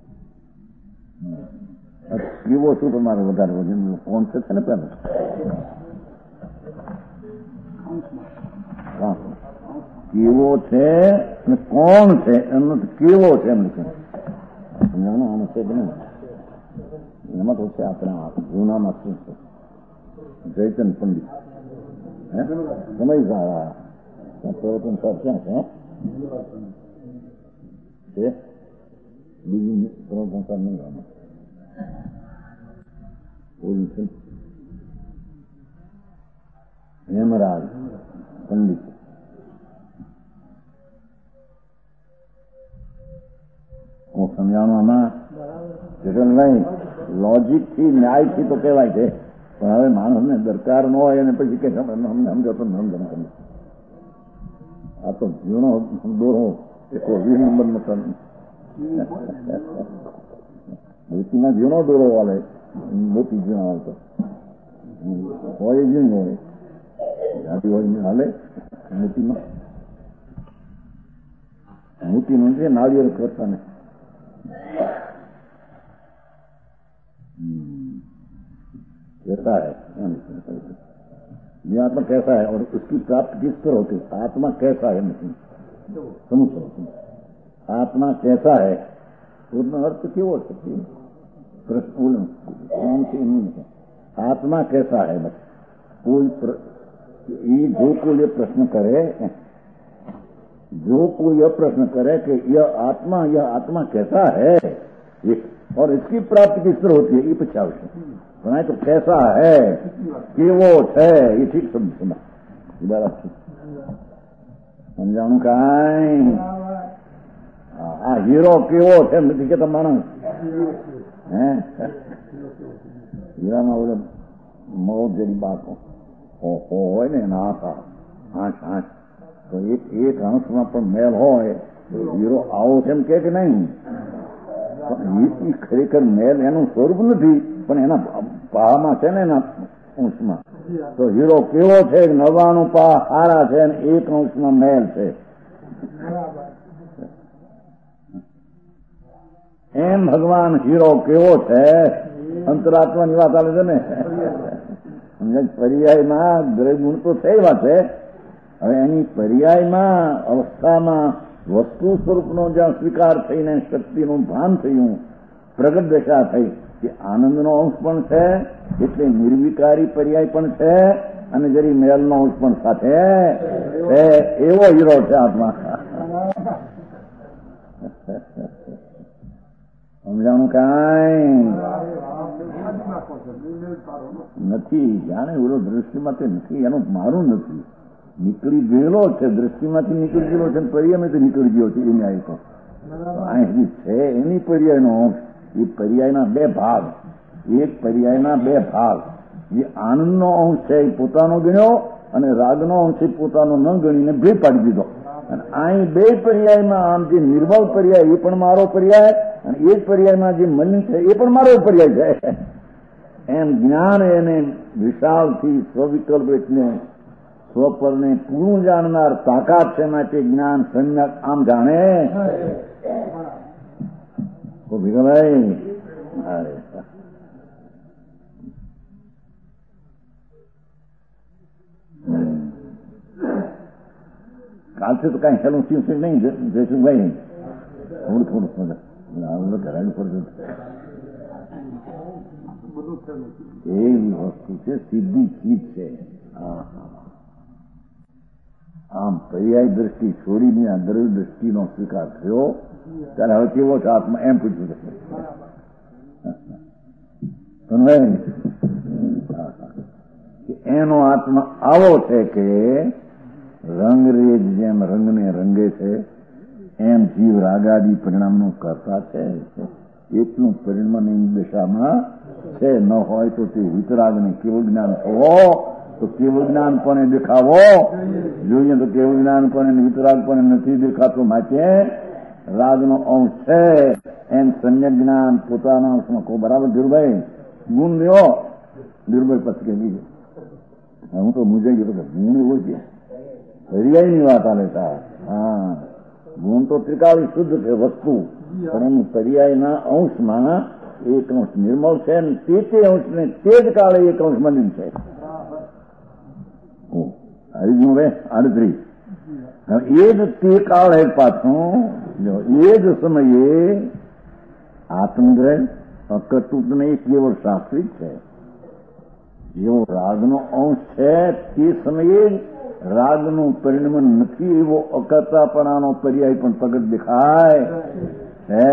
કેવો શું પણ મારે વધારે વજન કોણ છે ને પેલા કેવો છે અને કોણ છે એમનો કેવો છે એમ લખ્યું સમજાવવાનું આમ છે કે નહીં. એમાં તો છે આપણા જૂનામાં શું છે જયચંદ પંડિત સમય સારા પ્રવચન સર ક્યાં છે બીજું પ્રવચન સર નહીં આમાં ઓલું છે હેમરાજ પંડિત. હું સમજાવવાનું આમાં જગનભાઈ લોજિક થી ન્યાય થી તો કહેવાય છે, પણ હવે માણસને દરકાર ન હોય અને પછી કે અમને સમજાતો સમજણ કરે. આ તો ઝીણો દોરો એક વીસ નંબર નો મોતીમાં ઝીણો દોરો વાલે મોતી ઝીણો આવતો હોય ઝીણ હોય જાતિ હોય હાલે. મોતીમાં મોતીનું છે નાળિયેર કરતા ને कैसा है ये आत्मा कैसा है और उसकी प्राप्ति किस तरह होती है. आत्मा कैसा है नहीं समझ सकते. आत्मा कैसा है उसमें अर्थ क्यों हो सकती है प्रश्न कौन सी नहीं है. आत्मा कैसा है बस कोई ये जो कोई ये प्रश्न करे जो कोई यह प्रश्न करे कि यह आत्मा यह आत्मा कैसा है ये और इसकी प्राप्ति किस तरह होती है ये पूछा विषय बनाए तो कैसा है कि वो है ये ठीक समझ सुना बराबर समझाणु काई. आ हीरो केवो है નથી કે તમારા હે હીરામાં ઓલે મોજ જેવી બાત હોય ને એના આખા હાથ હાથ તો એક એક હાથમાં પણ મેલ હોય તો હીરો આવો છે એમ કે નહીં. ખરેખર મેલ એનું સ્વરૂપ નથી પણ એના પામાં છે ને એના અંશમાં. તો હીરો કેવો છે નવાણું પા સારા છે ને એક અંશમાં મેલ છે. એમ ભગવાન હીરો કેવો છે અંતરાત્માની વાત આવે છે ને. પર્યાયમાં દ્રવ્ય ગુણ તો થઈ વાત છે. હવે એની પર્યાયમાં અવસ્થામાં વસ્તુ સ્વરૂપનો જ્યાં સ્વીકાર થઈને શક્તિનું ભાન થયું, પ્રગટ દશા થઈ, એ આનંદનો અંશ પણ છે, એટલે નિર્વિકારી પર્યાય પણ છે, અને જરી મેલનો અંશ પણ સાથે છે. એવો હીરો છે આત્મા. સમજાણું કાંઈ નથી. જાણે ઓલો દ્રષ્ટિમાંથી નથી, એનું મારું નથી. નીકળી ગયેલો છે, દ્રષ્ટિમાંથી નીકળી ગયેલો છે, પર્યાયમાંથી નીકળી ગયો છે. એ ન્યાય તો અહીં છે એની પર્યાયનો અંશ. એ પર્યાયના બે ભાગ, એક પર્યાયના બે ભાગ. જે આનંદનો અંશ છે એ પોતાનો ગણ્યો અને રાગનો અંશ એ પોતાનો ન ગણીને બે પાડી દીધો. અને અહીં બે પર્યાયમાં આમ જે નિર્મળ પર્યાય એ પણ મારો પર્યાય, અને એ જ પર્યાયમાં જે મલિન છે એ પણ મારો પર્યાય છે. એમ જ્ઞાન એને વિશાળથી સ્વવિકલ્પ એટલે સ્વપરને પૂરું જાણનાર તાકાત છે, માટે જ્ઞાન સમ્યક આમ જાણે. ભીખાભાઈ અરે કાલથી તો કઈ હેલું થયું છે નહીં જયસુખભાઈ, થોડું થોડું ઘરાડું પડતું એવી વસ્તુ છે, સીધી ચીજ છે. આમ પર્યાય દ્રષ્ટિ છોડીને આ દ્રવ્ય દ્રષ્ટિનો સ્વીકાર થયો ત્યારે હવે કેવો છે આત્મા, એમ પૂછ્યું છે. એનો આત્મા આવો છે કે રંગરેજ જેમ રંગને રંગે છે એમ જીવ રાગાદી પરિણામનું કરતા છે. એટલું પરિણામની દિશામાં છે. ન હોય તો તે વિતરાગને કેવું જ્ઞાન થવો, તો કેવું જ્ઞાન પણ દેખાવો જોઈએ. તો કેવું જ્ઞાન પણ વિતરાગ પણ નથી દેખાતું, માટે રાગનો અંશ છે એમ સમ્યક જ્ઞાન પોતાના અંશમાં કહો. બરાબર ધીરુભાઈ? ગુણ લ્યો. ધીરુભાઈ પછી કે બીજું હું તો મુજાઈ ગયો કે ગુણ એવો છે, પર્યાયની વાત આલે તા. હા, ગુણ તો ત્રિકાળી શુદ્ધ છે વસ્તુ, પણ એની પર્યાયના અંશમાં એક અંશ નિર્મળ છે ને તે તે અંશને તે જ કાળે એક અંશ મલિન છે. હરિજું રે આડત્રીસ એ જ તે કાળે પાછું એ જ સમયે આત્મગ્રહ અકર્તૃત્વ નહીં કેવળ શાસ્ત્રી છે. જેવો રાગનો અંશ છે તે સમયે રાગનું પરિણમન નથી, એવો અકર્તાપણાનો પર્યાય પણ પ્રગટ દેખાય છે.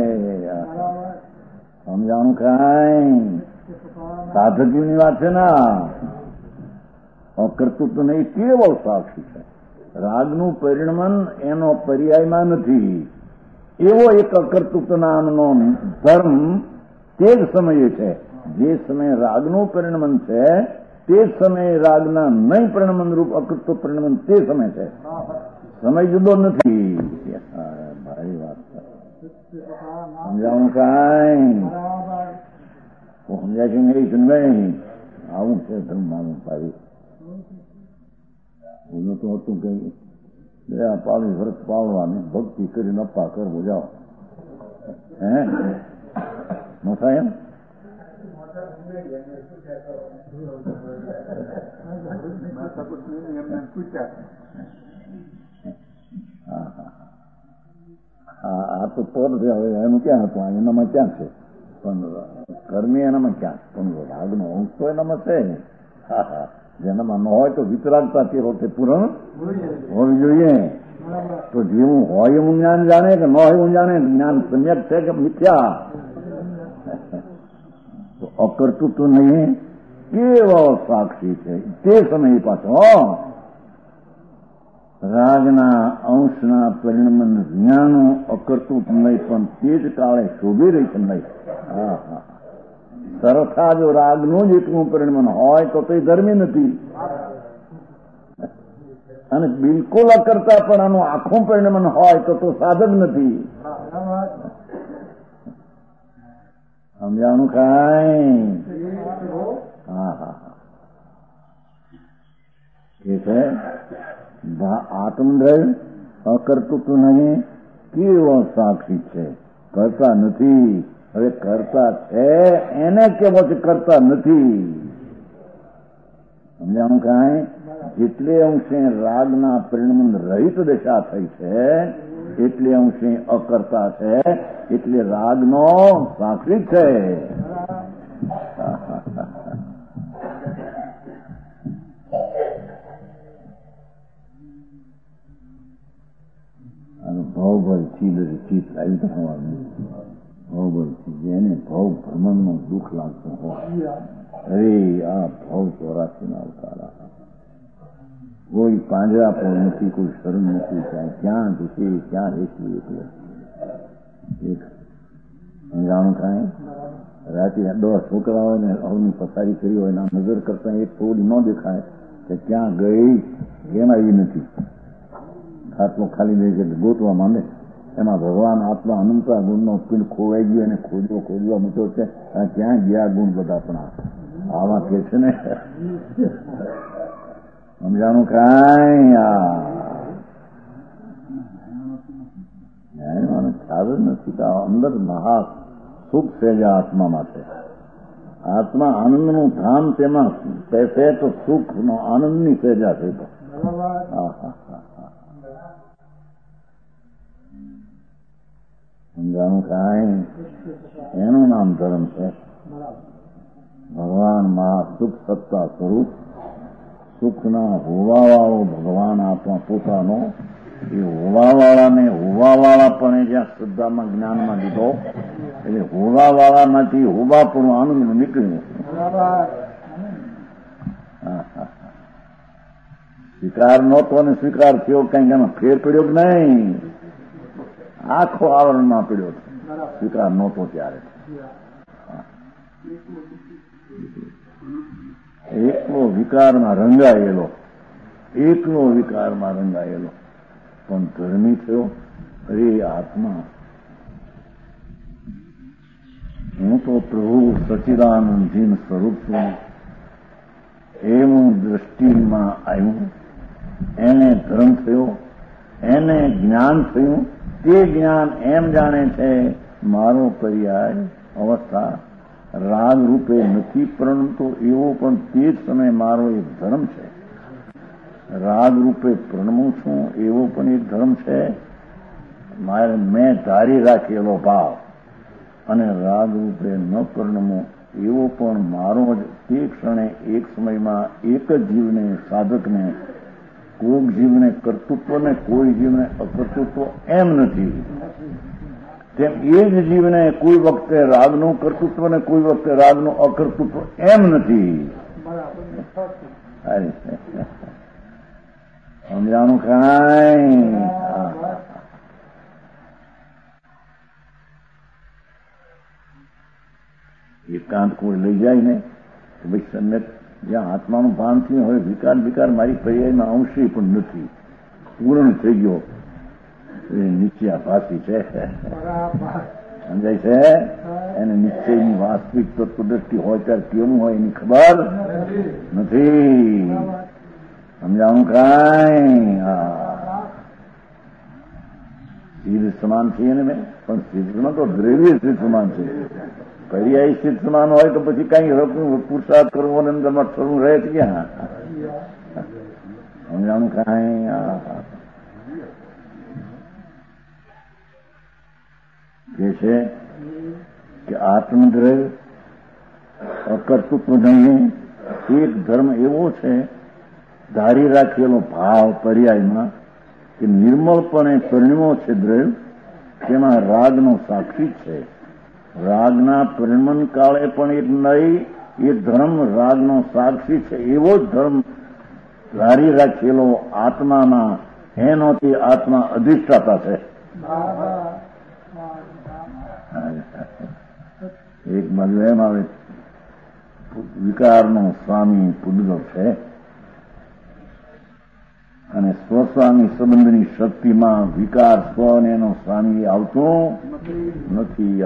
સમજાણું કાંઈ સાધકની વાત છે ને. અકર્તૃત્વ નહીં કેવળ સાક્ષી છે. રાગનું પરિણમન એનો પર્યાયમાં નથી, એવો એક અકર્તૃત્વ નામનો ધર્મ તે જ સમયે છે. જે સમયે રાગનું પરિણમન છે તે જ સમયે રાગના નહીં પરિણમન રૂપ અકૃત્વ પરિણમન તે સમય છે. સમય જુદો નથી. ભારી વાત સમજાવું કાંઈ સમજાય છે નહીં? સુનભાઈ આવું છે ધર્મ માનું પાડી. હું તો હતું કઈ પાડી વ્રત પાળવાની ભક્તિ કરીને અપ્પા કર બોજાવ હે ન થાય એમ. આ તો પદ છે, હવે એનું ક્યાં હતું? એનામાં ક્યાં છે? પણ કર્મી એનામાં ક્યાં? પણ રાગનો અંશ તો એનામાં છે. હા હા, જેનામાં ન હોય તો વિતરાગતા તે વખતે પૂરણ હોવી જોઈએ. તો જેવું હોય એવું જ્ઞાન જાણે કે ન હોય એવું જાણે, જ્ઞાન સમ્યક છે કે મિથ્યા? તો અકર્તૃત્વ નહીં કેવો સાક્ષી છે તે સમયે પાછો રાગના અંશના પરિણમન જ્ઞાનો અકર્તૃત્વ નહીં, પણ તે જ કાળે શોભી રહી છે નહીં. હા હા, સરથા જો રાગનું જ એકનું પરિણમન હોય તો તે ધર્મી નથી, અને બિલકુલ અકર્તા પણ આનું આખું પરિણમન હોય તો તો સાધક નથી. સમજાણું કાંઈ? હા હા હા, એ છે આત્મદ્રય અકર્તૃત્વ નહીં કેવો સાક્ષી છે, કરતા નથી. હવે કરતા છે એને કેવો છે કરતા નથી. સમજાણું કાંઈ? જેટલે અંશે રાગના પરિણમન રહિત દશા થઈ છે એટલે અંશે અકર્તા છે, એટલે રાગનો સાક્ષી છે. ભવભયથી ચિત્ત આવી થવાનું, ભવભયથી જેને ભવ ભ્રમણનું દુઃખ લાગતું હોય, અરે આ ભવ ચોરાસી ના અવતારા, કોઈ પાંજરા પણ નથી, કોઈ શરણ નથી, ત્યાં ક્યાં ઘૂસે ક્યાં રહેશું. એટલે એક જાણું થાય રાતે દસ છોકરાઓને અવની પથારી કરી હોય એના નજર કરતા એક થોડી ન દેખાય કે ક્યાં ગઈ કેમ આવી નથી. ખાટલો ખાલી રહી છે ગોતવા માંડે, એમાં ભગવાન આત્મા અનંતા ગુણનો પિંડ ખોવાઈ ગયો અને ખોજવા ખોજવા મૂક્યો છે. ક્યાં ગયા ગુણ બધા? પણ આવા કે છે ને સમજાણું કાંઈ આ ખ્યાલ જ નથી કે અંદર મહા સુખ છે જ આત્મા માટે. આત્મા આનંદનું ધામ, તેમાં છે તો સુખનો આનંદની સજા છે. તો સમજાણું કાંઈ એનું નામ ધર્મ છે. ભગવાન મહા સુખ સત્તા સ્વરૂપ, સુખના હોવાવાળો ભગવાન આત્મા પોતાનો, એ હોવાવાળાને હોવાવાળા પણ જ્યાં શ્રદ્ધામાં જ્ઞાનમાં લીધો, એટલે હોવાવાળામાંથી હોવાપણું આનંદ નીકળ્યું. સ્વીકાર નહોતો અને સ્વીકાર થયો, કંઈક એનો ફેર પડ્યો કે નહીં? આખો આવરણમાં પડ્યો સ્વીકાર નહોતો ત્યારે. એકલો વિકારમાં રંગાયેલો, એકલો વિકારમાં રંગાયેલો પણ ધર્મી થયો. અરે આત્મા, હું તો પ્રભુ સચ્ચિદાનંદજીન સ્વરૂપ છું એવું દ્રષ્ટિમાં આવ્યું. એને ધર્મ થયો, એને જ્ઞાન થયું. તે જ્ઞાન એમ જાણે છે મારો પર્યાય અવસ્થા રાગ રૂપે નથી, પરંતુ એવો પણ તે જ સમય મારો એક ધર્મ છે. રાગ રૂપે પ્રણમું છું એવો પણ એક ધર્મ છે. મારે મેં ધારી રાખેલો ભાવ અને રાગ રૂપે ન પ્રણમું એવો પણ મારો જ તે ક્ષણે એક સમયમાં એક જ જીવને, સાધકને, કોઈક જીવને કર્તૃત્વ ને કોઈ જીવને અકર્તૃત્વ એમ નથી. તેમ એ જ જીવને કોઈ વખતે રાગનું કર્તૃત્વ ને કોઈ વખતે રાગનું અકર્તૃત્વ એમ નથી. સમજાણું કાંઈ? એકાંત કોઈ લઈ જાય ને કે ભાઈ સમ્યક જ્યાં આત્માનું ભાન થયું, હવે વિકાર વિકાર મારી પર્યાયમાં અંશી પણ નથી, પૂર્ણ થઈ ગયો. એ નીચે ભાષી છે, સમજાય છે? એને નિશ્ચયની વાસ્તવિક તત્વદ્રષ્ટિ હોય ત્યારે કેવું હોય એની ખબર નથી. સમજાણું કાંઈ? સિદ્ધ સમાન છીએ ને મેં, પણ સિદ્ધમાં તો દ્રવ્ય સિદ્ધ સમાન છે. પર્યાય સિદ્ધ સમાન હોય તો પછી કઈ પુરુષાર્થ કરવો અને અંદરમાં થવું રહે છે ક્યાં? સમજાણું કાંઈ? કે છે કે આત્મદ્રવ્ય અકર્તૃત્વ નહીં, એક ધર્મ એવો છે ધારી રાખેલો ભાવ પર્યાયમાં કે નિર્મળપણે પરિણમો છે દ્રવ્ય, તેમાં રાગનો સાક્ષી છે. રાગના પરિણમન કાળે પણ એક નહીં, એ ધર્મ રાગનો સાક્ષી છે. એવો જ ધર્મ ધારી રાખેલો આત્મામાં, એનો તે આત્મા અધિષ્ઠાતા છે. એક બાજુ એમ આવે વિકારનો સ્વામી પૂદગલ છે અને સ્વસ્વામી સંબંધની શક્તિમાં વિકાર સ્વ અને એનો સ્વામી આવતો નથી.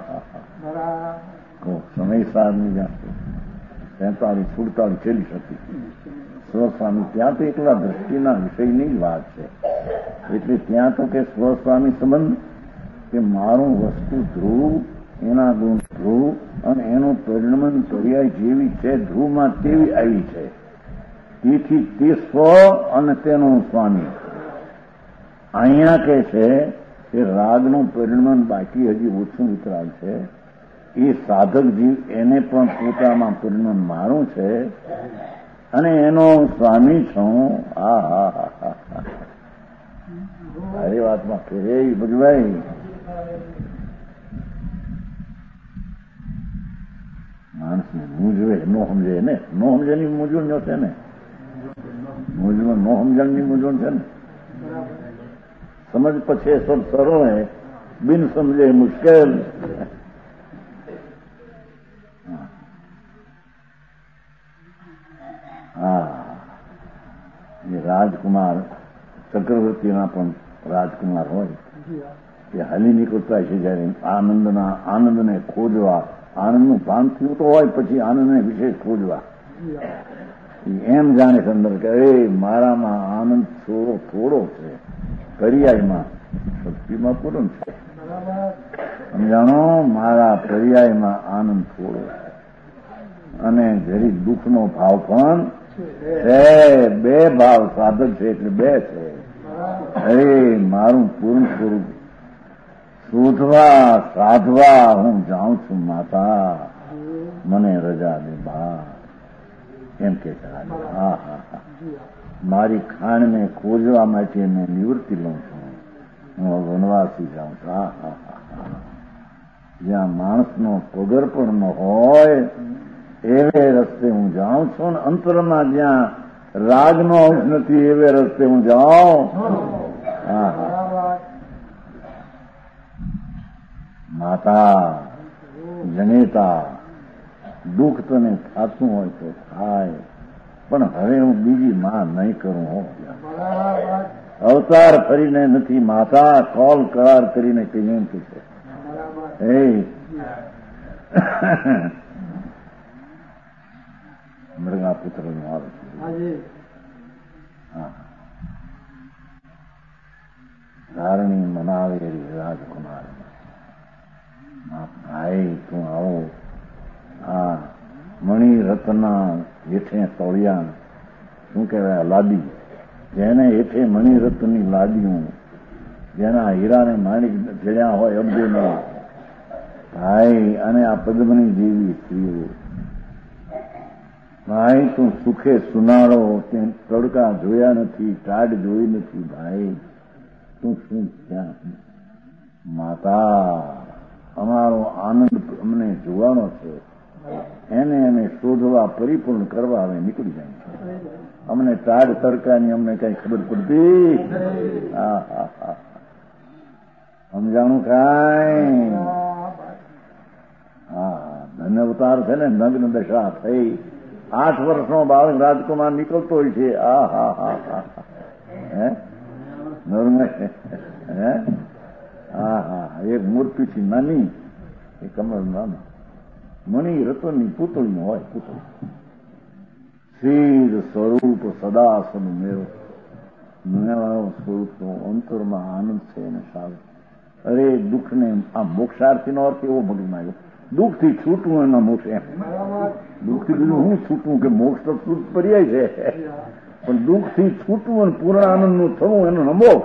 સમય સારની જાણતો તેતાલીસ સુડતાલીસ છેલ્લી શક્તિ સ્વસ્વામી, ત્યાં તો એકલા દ્રષ્ટિના વિષયની જ વાત છે. એટલે ત્યાં તો કે સ્વસ્વામી સંબંધ કે મારું વસ્તુ ધ્રુવ, એના ગુણ ધ્રુવ અને એનું પરિણમન પર્યાય જેવી છે ધ્રુવમાં તેવી આવી છે. તેથી તે સ્વ અને તેનો સ્વામી. અહીંયા કે છે કે રાગનું પરિણમન બાકી હજી ઓછું વિતરાગ છે. એ સાધક જીવ એને પણ પોતામાં પરિણમન મારું છે અને એનો સ્વામી છું. આ હા હા હા હા સારી વાતમાં ફેરે ભજવાય. માણસને મૂંઝવે ન સમજે ને, ન સમજેની મૂંઝવણ ન છે ને, મૂંઝવણ ન સમજણની મૂંઝવણ છે ને. સમજ પછી સબ સરળ હે, બિન સમજે મુશ્કેલ. હા, એ રાજકુમાર ચક્રવર્તીના પણ રાજકુમાર હોય એ હાલી નીકળતા છે જયારે આનંદના આનંદને ખોજવા, આનંદનું ભાન થયું તો હોય પછી આનંદને વિશેષ ખોજવા. એમ જાણે છે અંદર કે એ મારામાં આનંદ થોડો થોડો છે, પર્યાયમાં શક્તિમાં પૂર્ણ છે. સમજાણો, મારા પર્યાયમાં આનંદ થોડો છે અને જરી દુઃખનો ભાવ પણ છે. બે ભાવ સાધક છે એટલે બે છે. અરે મારું પૂર્ણ સ્વરૂપ શોધવા સાધવા હું જાઉં છું માતા, મને રજા દે બા, એમ કે છે. હા હા હા, મારી ખાણને ખોજવા માટે મેં નિવૃત્તિ લઉં છું, હું વનવાસી જાઉં છું. હા હા હા, જ્યાં માણસનો પગર પણ ન હોય એવે રસ્તે હું જાઉં છું ને અંતરમાં જ્યાં રાગનો અંશ નથી એવે રસ્તે હું જાઉં. હા હા, માતા જનેતા, દુઃખ તને થતું હોય તો થાય, પણ હવે હું બીજી માં નહીં કરું હો. અવતાર ફરીને નથી માતા, કોલ કરાર કરીને કહીએ એમ કે છે. હે મૃગા પુત્ર નું આવે છે. ધારણી મનાવે રાજકુમાર, ભાઈ તું આવો. આ મણિ રત્ના હેઠે તોળિયા, શું કહેવાય, લાદી, જેને હેઠે મણિ રત્નની લાદીઓ, જેના હીરાને માણિક જડ્યા હોય અબજોનો ભાઈ, અને આ પદ્મની જેવી સ્ત્રીઓ, ભાઈ તું સુખે સુનાળો, તે તડકા જોયા નથી, ટાઢ જોઈ નથી, ભાઈ તું શું ક્યાં. માતા અમારો આનંદ અમને જોવાનો છે, એને અમે શોધવા પરિપૂર્ણ કરવા અમે નીકળી જાય છે. અમને ટાઢ તડકાની અમને કઈ ખબર પડતી. હા હા હા, સમજાણું કાંઈ. હા, ધન્ય અવતાર છે ને, નગ્ન દશા થઈ. આઠ વર્ષનો બાળક રાજકુમાર નીકળતો હોય છે. આ હા હા હા, હે નર્મય, હે હા હા, એક મૂર્તિ થી નાની, એ કમળ નાના મણિ રતનની પૂતળી હોય, પૂતળી સ્થિર સ્વરૂપ સદા સદ મેળો, મેળાનો સ્વરૂપ તો અંતરમાં આનંદ છે ને સારું. અરે દુઃખને આ મોક્ષાર્થીનો અર્થ એવો ભગવાન આવ્યો, દુઃખથી છૂટવું એના મોક્ષ. એમ દુઃખથી બીજું હું છૂટવું, કે મોક્ષ તો છૂટ પર્યાય છે, પણ દુઃખથી છૂટવું અને પૂર્ણ આનંદનું થવું એનો નમો.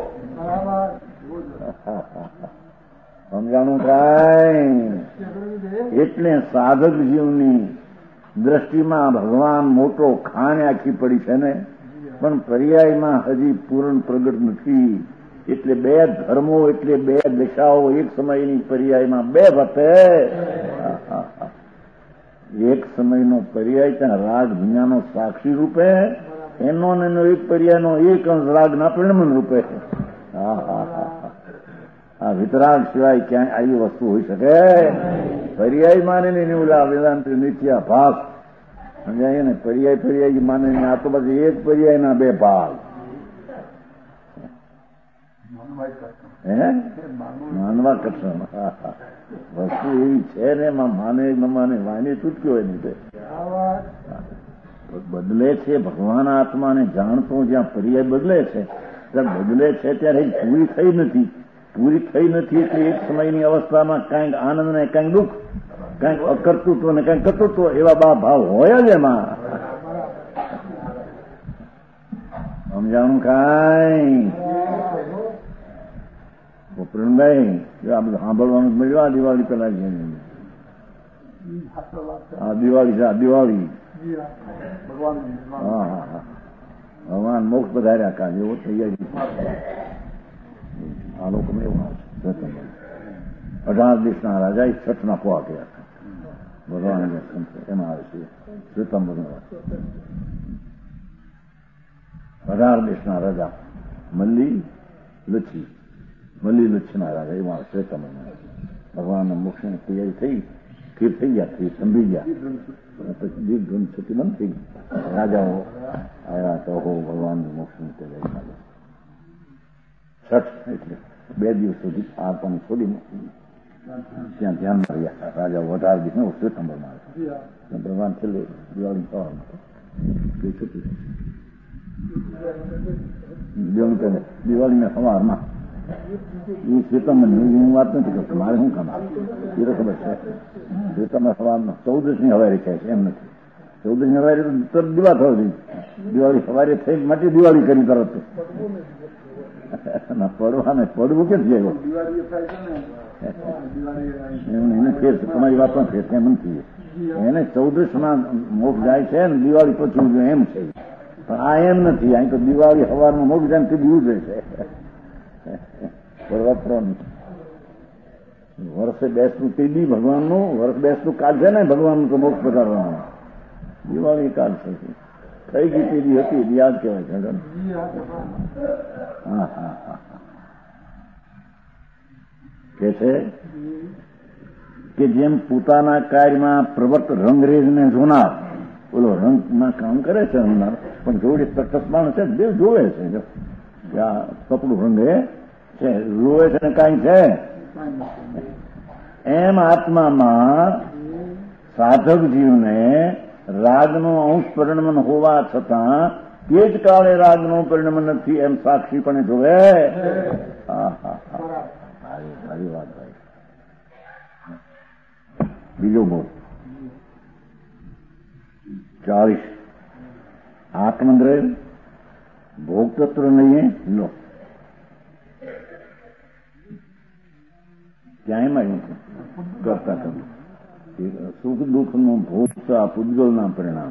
સમજાણું કાંઈ. એટલે સાધક જીવની દ્રષ્ટિમાં ભગવાન મોટો ખાણ આખી પડી છે ને, પણ પર્યાયમાં હજી પૂર્ણ પ્રગટ નથી. એટલે બે ધર્મો, એટલે બે દિશાઓ એક સમયની પર્યાયમાં બે વખતે. એક સમયનો પર્યાય ત્યાં રાગ દુનિયાનો સાક્ષી રૂપે, એનો ને એનો એક પર્યાયનો એક અંશ રાગના પરિણમન રૂપે. હા હા હા, આ વિતરાગ સિવાય ક્યાંય આવી વસ્તુ હોઈ શકે? પર્યાય માને ને ઓલા વેદાંત નિત્યા ભાગ સમજાય ને, પર્યાય પર્યાય માને ને આ તો પછી એક પર્યાયના બે ભાગ. હે માનવા કઠણ. વસ્તુ એવી છે ને, એમાં માને ન માને વાણી છૂટકી હોય નહીં. બદલે છે ભગવાન આત્માને જાણતો, જ્યાં પર્યાય બદલે છે ત્યાં બદલે છે ત્યારે પૂરી થઈ નથી. પૂરી થઈ નથી એટલે એક સમયની અવસ્થામાં કાંઈક આનંદ ને કાંઈક દુઃખ, કાંઈક અકર્તૃત્વ ને કાંઈક કર્તૃત્વ, એવા બા ભાવ હોય જ એમાં. સમજાણું કાંઈ. પ્રેમભાઈ આ બધું સાંભળવાનું મળ્યું. આ દિવાળી પેલા આ દિવાળી છે, આ દિવાળી. હા હા હા, ભગવાન મોક્ષ પધાર્યા કાલે એવો તૈયારી. આ લોકો એવું અઢાર દેશના રાજા એ છઠના પોવા ગયા હતા. ભગવાન એમાં આવે છે શ્વેતાંબર. અઢાર દેશના રાજા મલ્લી લચ્છી, મલ્લી લચ્છના રાજા એમાં આવે શ્વેતાંબર. ભગવાનના મોક્ષની તૈયારી થઈ, સ્થિર થઈ ગયા, સ્થિર સંભી ગયા. પછી દીપ ધૂન છૂટી બંધ થઈ ગઈ. રાજાઓ આવ્યા તો હો ભગવાનની મોક્ષની તૈયારી ચાલે. છઠ એટલે બે દિવસ સુધી આ પણ છોડી ત્યાં ધ્યાનમાં રહ્યા રાજા. અઢાર દિવસ શ્વેતાંબરમાં આવે. ભગવાન છેલ્લે દિવાળી સવારમાં થઈ થતું દિવાળી દિવાળીના સવારમાં એ શ્વેતામાં હું વાત નથી કરતો, મારે શું કામ એ તો ખબર છે. શ્વેતામાં સવારમાં ચૌદશ ની હવારી થાય છે એમ નથી. ચૌદશ ની હવારી તો તરત દિવા થયો હતી. દિવાળી સવારે થઈ માટે દિવાળી કરી તરત પડવાને પડવું કે જાય એને ફેર છે. તમારી વાત પણ ફેર છે એમ નથી. એને ચૌદશ માં મોક્ષ જાય છે ને દિવાળી પછી એમ છે. પણ આ એમ નથી. અહીં તો દિવાળી સવારમાં મોક્ષ જાય તે દિવસ છે. વર્ષે બેસતું તે દી ભગવાનનું વર્ષ બેસતું કાળ છે ને ભગવાનનું તો મોક્ષ પધારવાનું. દિવાળી કાળ છે થઈ ગઈ તે દી હતી યાદ કહેવાય છે. હા હા હા કે છે કે જેમ પોતાના કાર્યમાં પ્રવર્ત રંગરેજને જોનાર બોલો રંગમાં કામ કરે છે રંગનાર પણ જોડે તટસ્થ માણસ છે બે જોવે છે કે આ કપડું રંગે છે જોવે છે ને કાંઈ છે એમ આત્મામાં સાધક જીવને રાગનો અંશ પરિણમન હોવા છતાં તે જ કાળે રાગનો પરિણમન નથી એમ સાક્ષી પણ જોવે. હા હા હા સારી વાત ભાઈ. બીજો બોલ ચાલીસ આત્મદ્રય ભોગતત્વ નહીં લો ક્યાંય માં કરતા કરવું સુખ દુઃખ નું ભોગતા પૂજગલના પરિણામ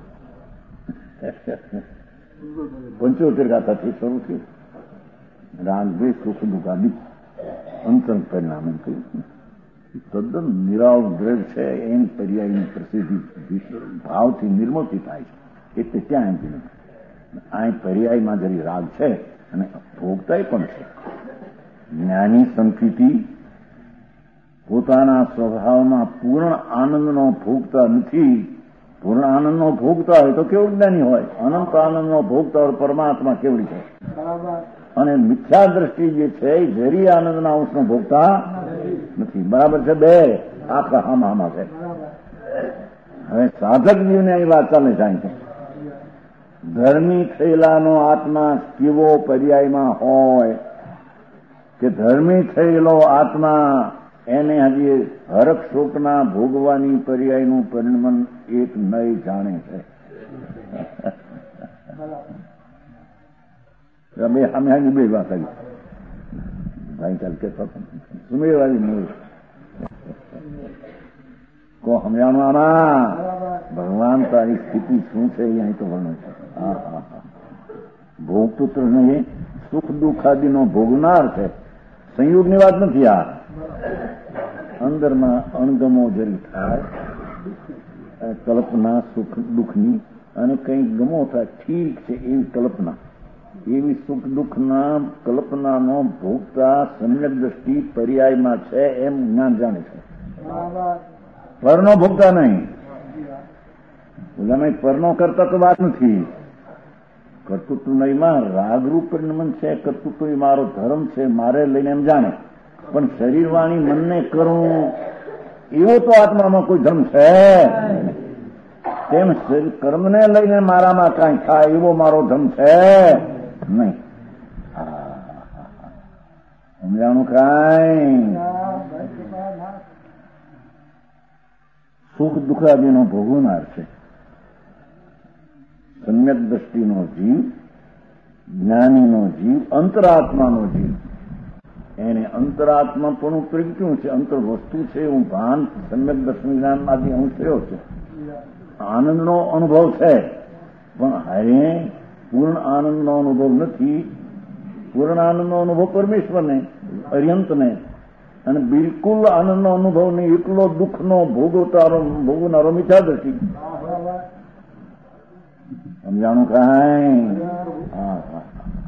પંચોતેર ગાથાથી શરૂ થયું. રાગ દ્વેષ સુખ દુઃખ આદિ અંતર પરિણામ એમ કહ્યું. તદ્દન નિરાળ દ્રવ્ય છે એની પર્યાયની પ્રસિદ્ધિ ભાવથી નિર્મૂતિ થાય છે એટલે ત્યાં એમ કીધું આ પર્યાયમાં જરી રાગ છે અને ભોગતાય પણ છે. જ્ઞાની સંકિતિ પોતાના સ્વભાવમાં પૂર્ણ આનંદનો ભોગતા નથી. પૂર્ણ આનંદનો ભોગતા હોય તો કેવું જ્ઞાની હોય. અનંત આનંદનો ભોગતા હોય પરમાત્મા કેવડી છે. અને મિથ્યા દ્રષ્ટિ જે છે એ જરી આનંદના અંશનો ભોગતા નથી. બરાબર છે બે આખા હામા હામા છે. હવે સાધક જીવને અહીં વાત ચાલે જાય છે ધર્મી થયેલાનો આત્મા કેવો પર્યાયમાં હોય કે ધર્મી થયેલો આત્મા એને હજી હરખ શોકના ભોગવાની પર્યાયનું પરિણમન એક નય જાણે છે. બે સામે હાજી બે વાત આવી ભાઈ ચાલ કે સુમેરવાળી નહીં કો સમજાણું આમાં ભગવાન તારી સ્થિતિ શું છે અહીં તો વર્ણન છે. હા હા હા ભોગપુત્ર નહીં સુખ દુઃખ આદિનો ભોગનાર છે. સંયોગની વાત નથી. આ અંદરમાં અણગમો જરી થાય કલ્પના સુખ દુઃખની અને કંઈક ગમો થાય ઠીક છે એવી કલ્પના એવી સુખ દુઃખના કલ્પનાનો ભોગતા સમ્યક દ્રષ્ટિ પર્યાયમાં છે એમ જ્ઞાન જાણે છે. પરનો ભોગતા નહીં. તમે પરનો કરતા તો વાત નથી. કર્તૃત્વ નહીંમાં રાગરૂપ પરિણમન છે. કર્તૃત્વ એ મારો ધર્મ છે મારે લઈને એમ જાણે પણ શરીર વાણી મનને કરવું એવો તો આત્મામાં કોઈ ધર્મ છે. તેમ કર્મને લઈને મારામાં કાંઈ થાય એવો મારો ધર્મ છે નહીં. સમજાણું કાંઈ સુખ દુઃખ આદિનો ભોગવનાર છે. સમ્યક દ્રષ્ટિનો જીવ જ્ઞાનીનો જીવ અંતરાત્માનો જીવ એને અંતરાત્મા પણ પ્રગટ્યું છે. અંતર વસ્તુ છે એવું ભાન સમ્યક દર્શન જ્ઞાનમાંથી અંશ થયો છે. આનંદનો અનુભવ છે પણ હારે પૂર્ણ આનંદનો અનુભવ નથી. પૂર્ણ આનંદનો અનુભવ પરમેશ્વરને અર્યંતને અને બિલકુલ આનંદનો અનુભવ નહીં એટલો દુઃખનો ભોગવતારો ભોગવનારો મિથ્યા દ્રષ્ટિ. સમજાણું કાંઈ હા હા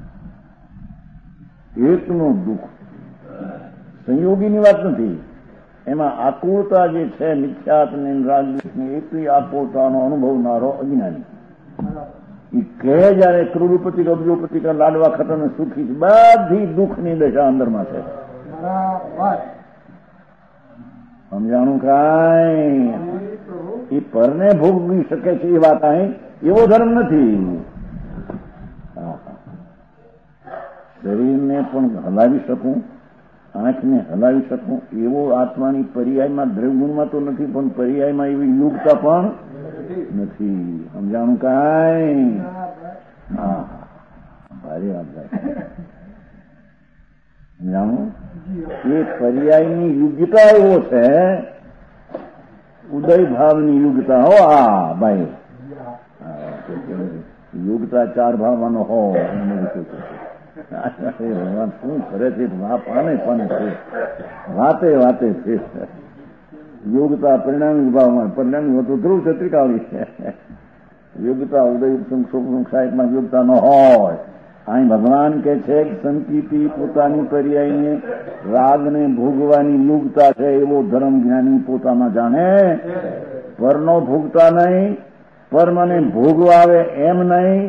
એકનું દુઃખ સંયોગીની વાત નથી. એમાં આકુળતા જે છે મિથ્યાત્મની રાગની એટલી આકુળતાનો અનુભવનારો અજ્ઞાની એ કહે જયારે કરોડપતિ અબજોપતિ કા લાડવા ખતર સુખી છે બધી દુઃખની દશા અંદરમાં છે. સમજાણું કાંઈ એ પરને ભોગવી શકે છે એ વાત અહીં એવો ધર્મ નથી. શરીરને પણ હલાવી શકું, આંખને હલાવી શકું એવો આત્માની પર્યાયમાં દ્રવ્યગુણમાં તો નથી, પણ પર્યાયમાં એવી યોગતા પણ નથી. સમજાણું કાંઈ? હા, ભારે વાત થાય. સમજાણું? એ પર્યાયની યોગ્યતા એવો છે, ઉદય ભાવની યોગ્યતા. હો આ ભાઈ, યોગ્યતા ચાર ભાવવાનો હો. ભગવાન શું કરે છે? પાને પાને છે, વાતે વાતે છે. યોગતા પરિણામી ભાવમાં, પરિણામી તો ધ્રુવ ચત્રિકાવલી છે. યોગતા ઉદય સાહેબમાં યોગતા ન હોય. અહીં ભગવાન કે છે સંકિતિ પોતાની પર્યાયને રાગને ભોગવાની યોગતા છે, એવો ધર્મ જ્ઞાની પોતામાં જાણે. પરનો ભોગતા નહીં, પર મને ભોગવા આવે એમ નહીં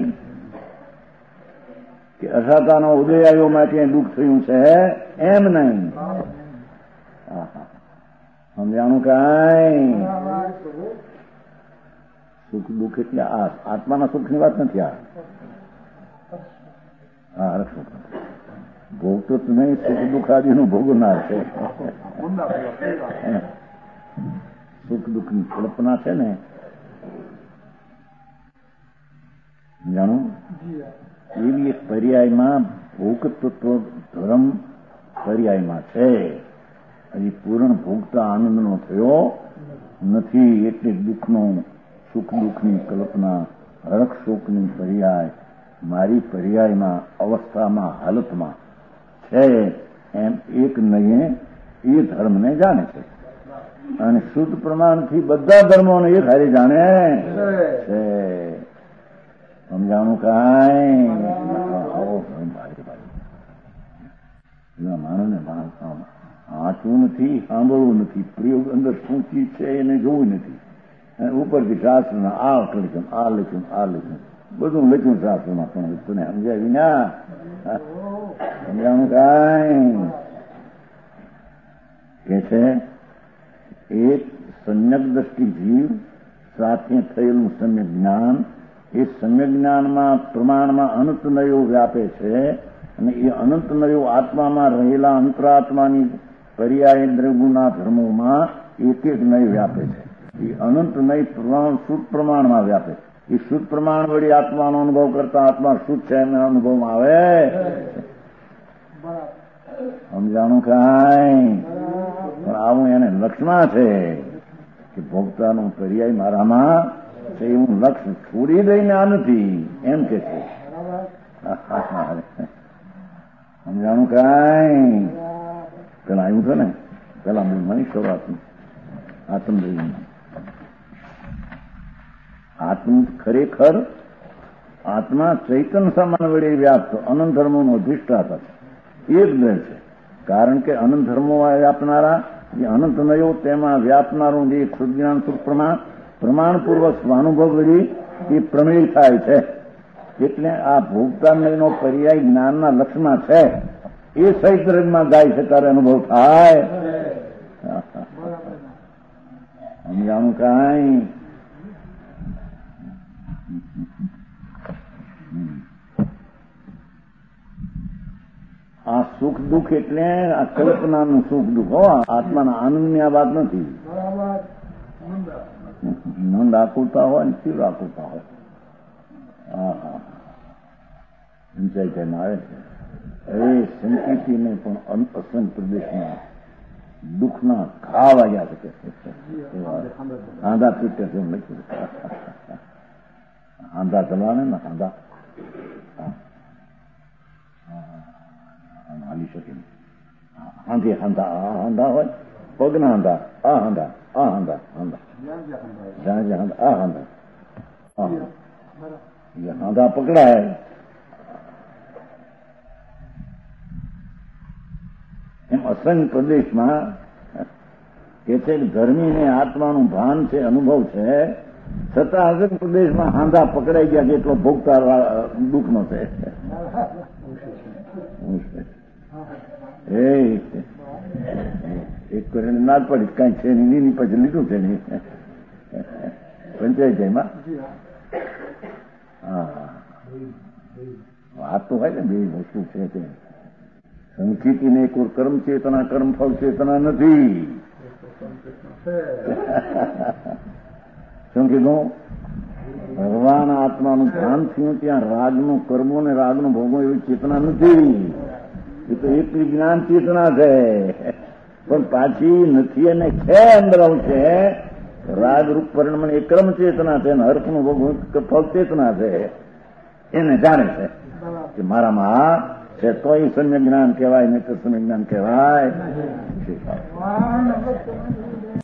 કે અસાતાનો ઉદય આવ્યો માટે દુઃખ થયું છે એમ નહીં. સમજાણું કાંઈ? સુખ દુઃખ એટલે આ આત્માના સુખની વાત નથી. આ હા, સુખ ભોગતો જ નહીં, સુખ દુઃખ આદિનું ભોગવનાર છે. સુખ દુઃખની કલ્પના છે ને, જાણું એવી એક પર્યાયમાં ભોગતત્વ ધર્મ પર્યાયમાં છે. હજી પૂર્ણ ભોગતા આનંદનો થયો નથી, એટલે દુઃખનો સુખ દુઃખની કલ્પના, હરખ શોકની પર્યાય મારી પર્યાયમાં અવસ્થામાં હાલતમાં છે એમ એક નહીં એ ધર્મને જાણે છે. અને શુદ્ધ પ્રમાણથી બધા ધર્મોને એક હારે જાણે છે. સમજાણું કાંઈ? માણસને વાંચવું નથી, સાંભળવું નથી, પ્રયોગ અંદર શું ચીજ છે એને જોવું નથી. ઉપરથી શાસ્ત્રના આ લખ્યું, આ લખ્યું, આ લખ્યું, બધું લખ્યું શાસ્ત્રમાં, પણ તને સમજાય વિના. સમજાણું કાંઈ? કે છે એક સમ્યક દ્રષ્ટિ જીવ સાથે થયેલું સમ્યક જ્ઞાન, એ સમ્યક જ્ઞાનમાં પ્રમાણમાં અનંત નયો વ્યાપે છે, અને એ અનંત નયો આત્મામાં રહેલા અંતરાત્માની પર્યાય દ્રવ્યના ધર્મોમાં એક એક નય વ્યાપે છે. એ અનંત નય પ્રમાણ શુદ્ધ પ્રમાણમાં વ્યાપે. એ શુદ્ધ પ્રમાણ વળી આત્માનો અનુભવ કરતા આત્મા શુદ્ધ છે એના અનુભવમાં આવે. સમજાણું કાંઈ? પણ આવું એને લક્ષમાં છે કે ભોગતાનો પર્યાય મારામાં છે, એવું લક્ષ છોડી દઈને આ નથી એમ કે છે. સમજાણું કાંઈ? પેલા આવ્યું છે ને, પેલા મૂળમાં શરૂઆતનું આત્મદૈવી. આત્મ ખરેખર આત્મા ચૈતન્ય સમાન વડે વ્યાપ્ત અનંત ધર્મોનો અધિષ્ઠાતા છે. એક દ્રઢ છે, કારણ કે અનંત ધર્મો વ્યાપનારા જે અનંત નયો તેમાં વ્યાપનારું જે શુદ્ધજ્ઞાન સુખ પ્રમાણ પ્રમાણપૂર્વક સ્વાનુભવ વળી એ પ્રમેય થાય છે. એટલે આ ભોગતાનયનો પર્યાય જ્ઞાનના લક્ષમાં છે. એ સહિત રંગમાં ગાય છે ત્યારે અનુભવ થાય. સમજાણું કાંઈ? આ સુખ દુઃખ એટલે આ કલ્પનાનું સુખ દુઃખ હો, આત્માના આનંદની આ વાત નથી. મંદ આકુલતા હોય ને તીવ્ર આકુલતા હોય. હા હા સિંચાઈ થઈને આવે છે. હવે સંકિતિને પણ અસંગ પ્રદેશમાં દુઃખના ઘા વાગ્યા છે. આંધા તૂટે છે એમ લખ્યું. આંધા ચલાવે ને આંધા હાલી શકે નહીં. હાંધી હાંધા આ હાંધા હોય, પગના હાંધા આ હાંધા આ હાંધા હાંધા જ્યાં જ્યાં હાંધા આ હાંધા હાંધા પકડાય. એમ અસંગ પ્રદેશમાં કે છે ધર્મીને આત્માનું ભાન છે, અનુભવ છે, છતાં અસંગ પ્રદેશમાં હાંધા પકડાઈ ગયા જેટલો ભોગતા દુઃખનો છે. એક કરીને ના પડી કઈ છે નહીં, પછી લીધું છે નહીં પંચાયત એમાં વાત તો હોય ને બે વસ્તુ છે તે સંચિતિને એક કર્મ ચેતના કર્મફળ ચેતના નથી. શું કીધું? ભગવાન આત્માનું ધ્યાન થયું ત્યાં રાગનું કર્મો ને રાગનું ભોગવો એવી ચેતના નથી. એ તો એક વિજ્ઞાન ચેતના છે, પણ પાછી નથી અને છે અંદર છે રાગરૂપ પરિણામ એ કર્મ ચેતના છે, હર્ષનું ભોગવું ફળ ચેતના છે. એને જાણે છે કે મારામાં છે તો એ સમ્યક જ્ઞાન કહેવાય, નહીં તો સમ્યક જ્ઞાન કહેવાય.